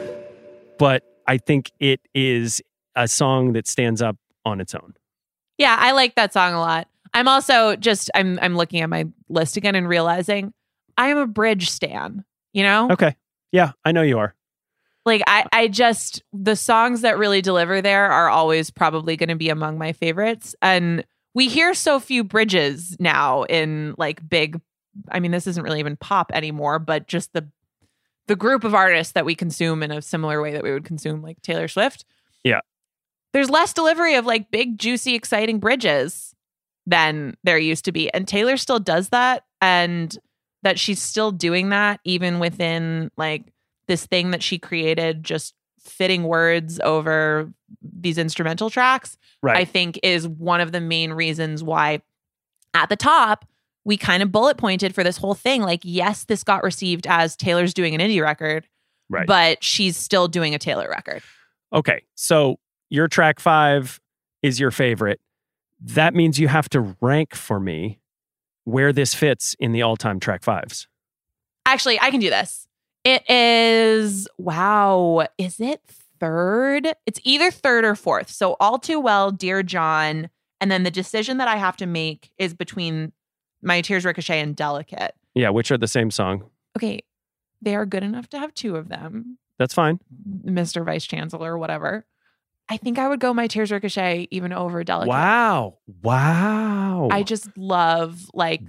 But I think it is a song that stands up on its own. Yeah, I like that song a lot. I'm also just, I'm I'm looking at my list again and realizing I am a bridge stan, you know? Okay. Yeah, I know you are. Like I, I just, the songs that really deliver there are always probably going to be among my favorites. And we hear so few bridges now in like big, I mean, this isn't really even pop anymore, but just the the group of artists that we consume in a similar way that we would consume like Taylor Swift. Yeah. There's less delivery of like big, juicy, exciting bridges than there used to be. And Taylor still does that. And that she's still doing that even within like this thing that she created, just fitting words over these instrumental tracks, Right. I think is one of the main reasons why at the top, we kind of bullet pointed for this whole thing. Like, yes, this got received as Taylor's doing an indie record, Right. but she's still doing a Taylor record. Okay. So your track five is your favorite. That means you have to rank for me where this fits in the all-time track fives. Actually, I can do this. It is, wow, is it third? It's either third or fourth. So All Too Well, Dear John, and then the decision that I have to make is between My Tears Ricochet and Delicate. Yeah, which are the same song. Okay, they are good enough to have two of them, That's fine. Mister Vice Chancellor, whatever. I think I would go My Tears Ricochet even over Delicate. Wow. Wow. I just love, like,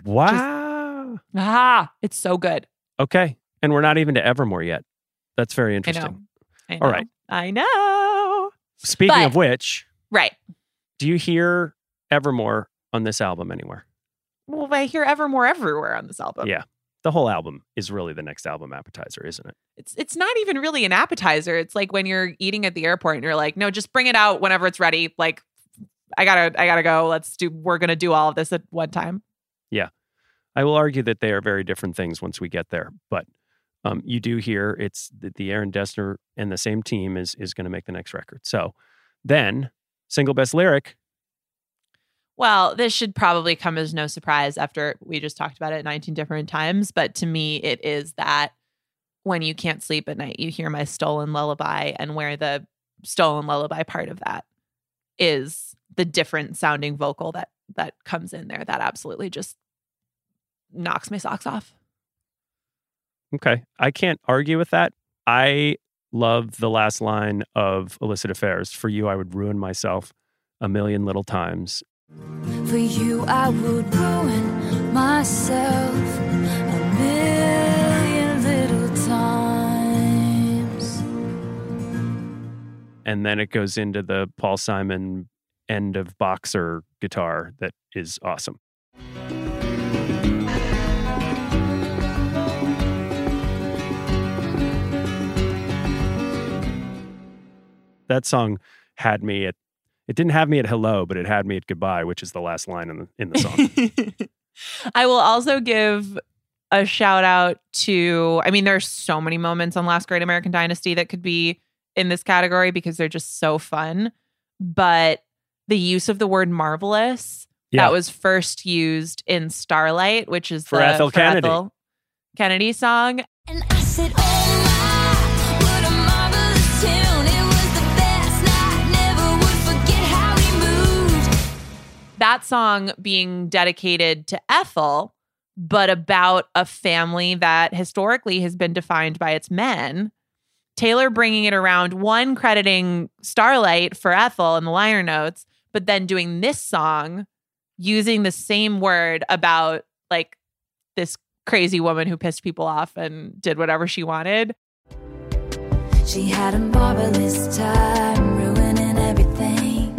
Wow. just, ah, it's so good. Okay. And we're not even to Evermore yet. That's very I interesting. know. I know. All right. I know. Speaking But- of which, Right. do you hear Evermore on this album anywhere? Well, I hear Evermore everywhere on this album. Yeah. The whole album is really the next album appetizer, isn't it? It's it's not even really an appetizer. It's like when you're eating at the airport and you're like, no, just bring it out whenever it's ready. Like, I gotta, I gotta go. Let's do, we're gonna do all of this at one time. I will argue that they are very different things once we get there. But um, you do hear it's the, the Aaron Dessner and the same team is is going to make the next record. So then, single best lyric. Well, this should probably come as no surprise after we just talked about it nineteen different times. But to me, it is that when you can't sleep at night, you hear my stolen lullaby, and where the stolen lullaby part of that is the different sounding vocal that that comes in there. That absolutely just knocks my socks off. Okay. I can't argue with that. I love the last line of Illicit Affairs. For you, I would ruin myself a million little times. For you, I would ruin myself a million little times. And then it goes into the Paul Simon end of Boxer guitar that is awesome. That song had me at, it didn't have me at hello, but it had me at goodbye, which is the last line in the, in the song. I will also give a shout out to, I mean, there's so many moments on Last Great American Dynasty that could be in this category because they're just so fun. But the use of the word marvelous, yeah. that was first used in Starlight, which is for the Ethel for Kennedy. Ethel Kennedy song. And I said, oh my, what a marvelous tune. It was the best night, never would forget how he moved. That song being dedicated to Ethel, but about a family that historically has been defined by its men. Taylor bringing it around, one crediting Starlight for Ethel in the liner notes, but then doing this song using the same word about like this crazy woman who pissed people off and did whatever she wanted. She had a marvelous time ruining everything.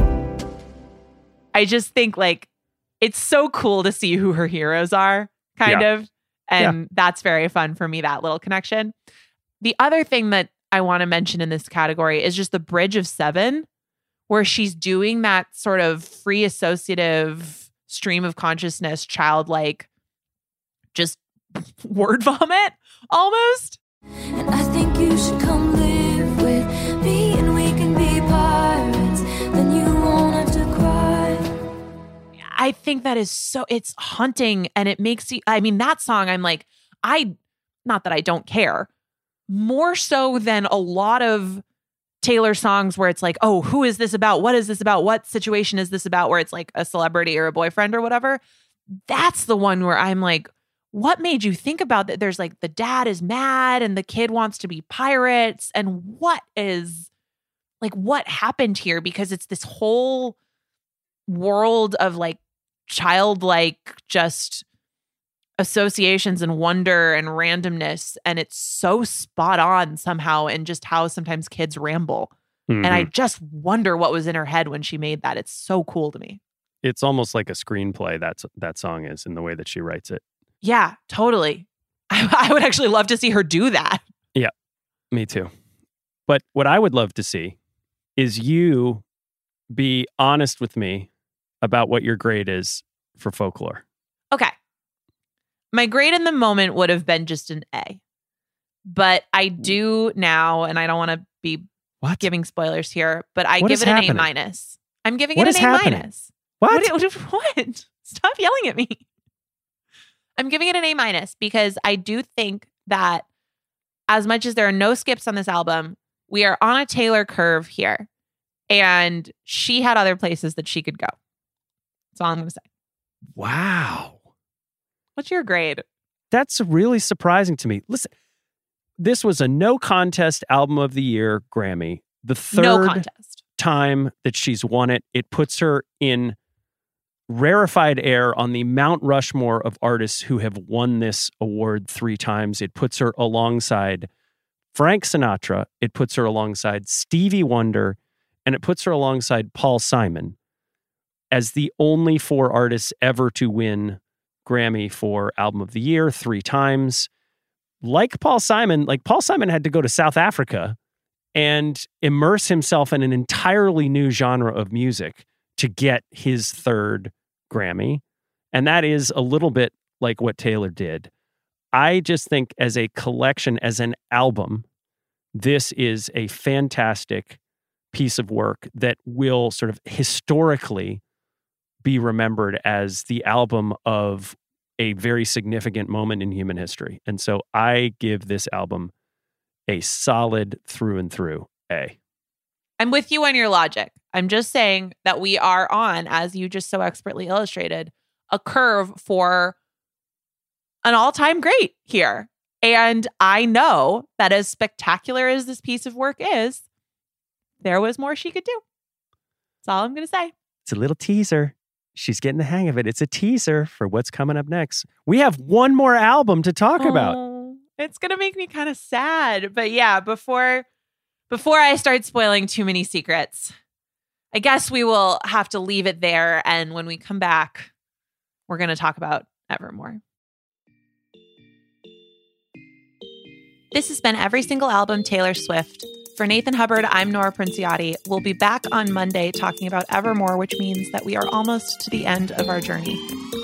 I just think like it's so cool to see who her heroes are, kind Yeah. of. And Yeah. that's very fun for me, that little connection. The other thing that I want to mention in this category is just the bridge of Seven, where she's doing that sort of free associative stream of consciousness, childlike, just word vomit almost. And I think you should come live with me and we can be pirates. Then you won't have to cry. I think that is so, it's haunting and it makes you, I mean, that song, I'm like, I, not that I don't care, more so than a lot of Taylor songs where it's like, oh, who is this about? What is this about? What situation is this about? Where it's like a celebrity or a boyfriend or whatever. That's the one where I'm like, what made you think about that? There's like the dad is mad and the kid wants to be pirates. And what is like, what happened here? Because it's this whole world of like childlike just associations and wonder and randomness. And it's so spot on somehow in just how sometimes kids ramble. Mm-hmm. And I just wonder what was in her head when she made that. It's so cool to me. It's almost like a screenplay, that's, that song is, in the way that she writes it. Yeah, totally. I, I would actually love to see her do that. Yeah, me too. But what I would love to see is you be honest with me about what your grade is for Folklore. Okay. My grade in the moment would have been just an A. But I do now, and I don't want to be What? giving spoilers here, but I What give is it an happening? A minus. I'm giving What it is an A happening? minus. What? What? What? Stop yelling at me. I'm giving it an A minus because I do think that as much as there are no skips on this album, we are on a Taylor curve here. And she had other places that she could go. That's all I'm going to say. Wow. What's your grade? That's really surprising to me. Listen, this was a no contest album of the year Grammy. The third No contest. time that she's won it. It puts her in rarefied air on the Mount Rushmore of artists who have won this award three times. It puts her alongside Frank Sinatra. It puts her alongside Stevie Wonder. And it puts her alongside Paul Simon as the only four artists ever to win Grammy for Album of the Year three times. Like Paul Simon, like Paul Simon had to go to South Africa and immerse himself in an entirely new genre of music to get his third Grammy. And that is a little bit like what Taylor did. I just think as a collection, as an album, this is a fantastic piece of work that will sort of historically be remembered as the album of a very significant moment in human history. And so I give this album a solid through and through A. I'm with you on your logic. I'm just saying that we are on, as you just so expertly illustrated, a curve for an all-time great here. And I know that as spectacular as this piece of work is, there was more she could do. That's all I'm going to say. It's a little teaser. She's getting the hang of it. It's a teaser for what's coming up next. We have one more album to talk oh, about. It's going to make me kind of sad. But yeah, before before I start spoiling too many secrets, I guess we will have to leave it there. And when we come back, we're going to talk about Evermore. This has been Every Single Album Taylor Swift. For Nathan Hubbard, I'm Nora Princiotti. We'll be back on Monday talking about Evermore, which means that we are almost to the end of our journey.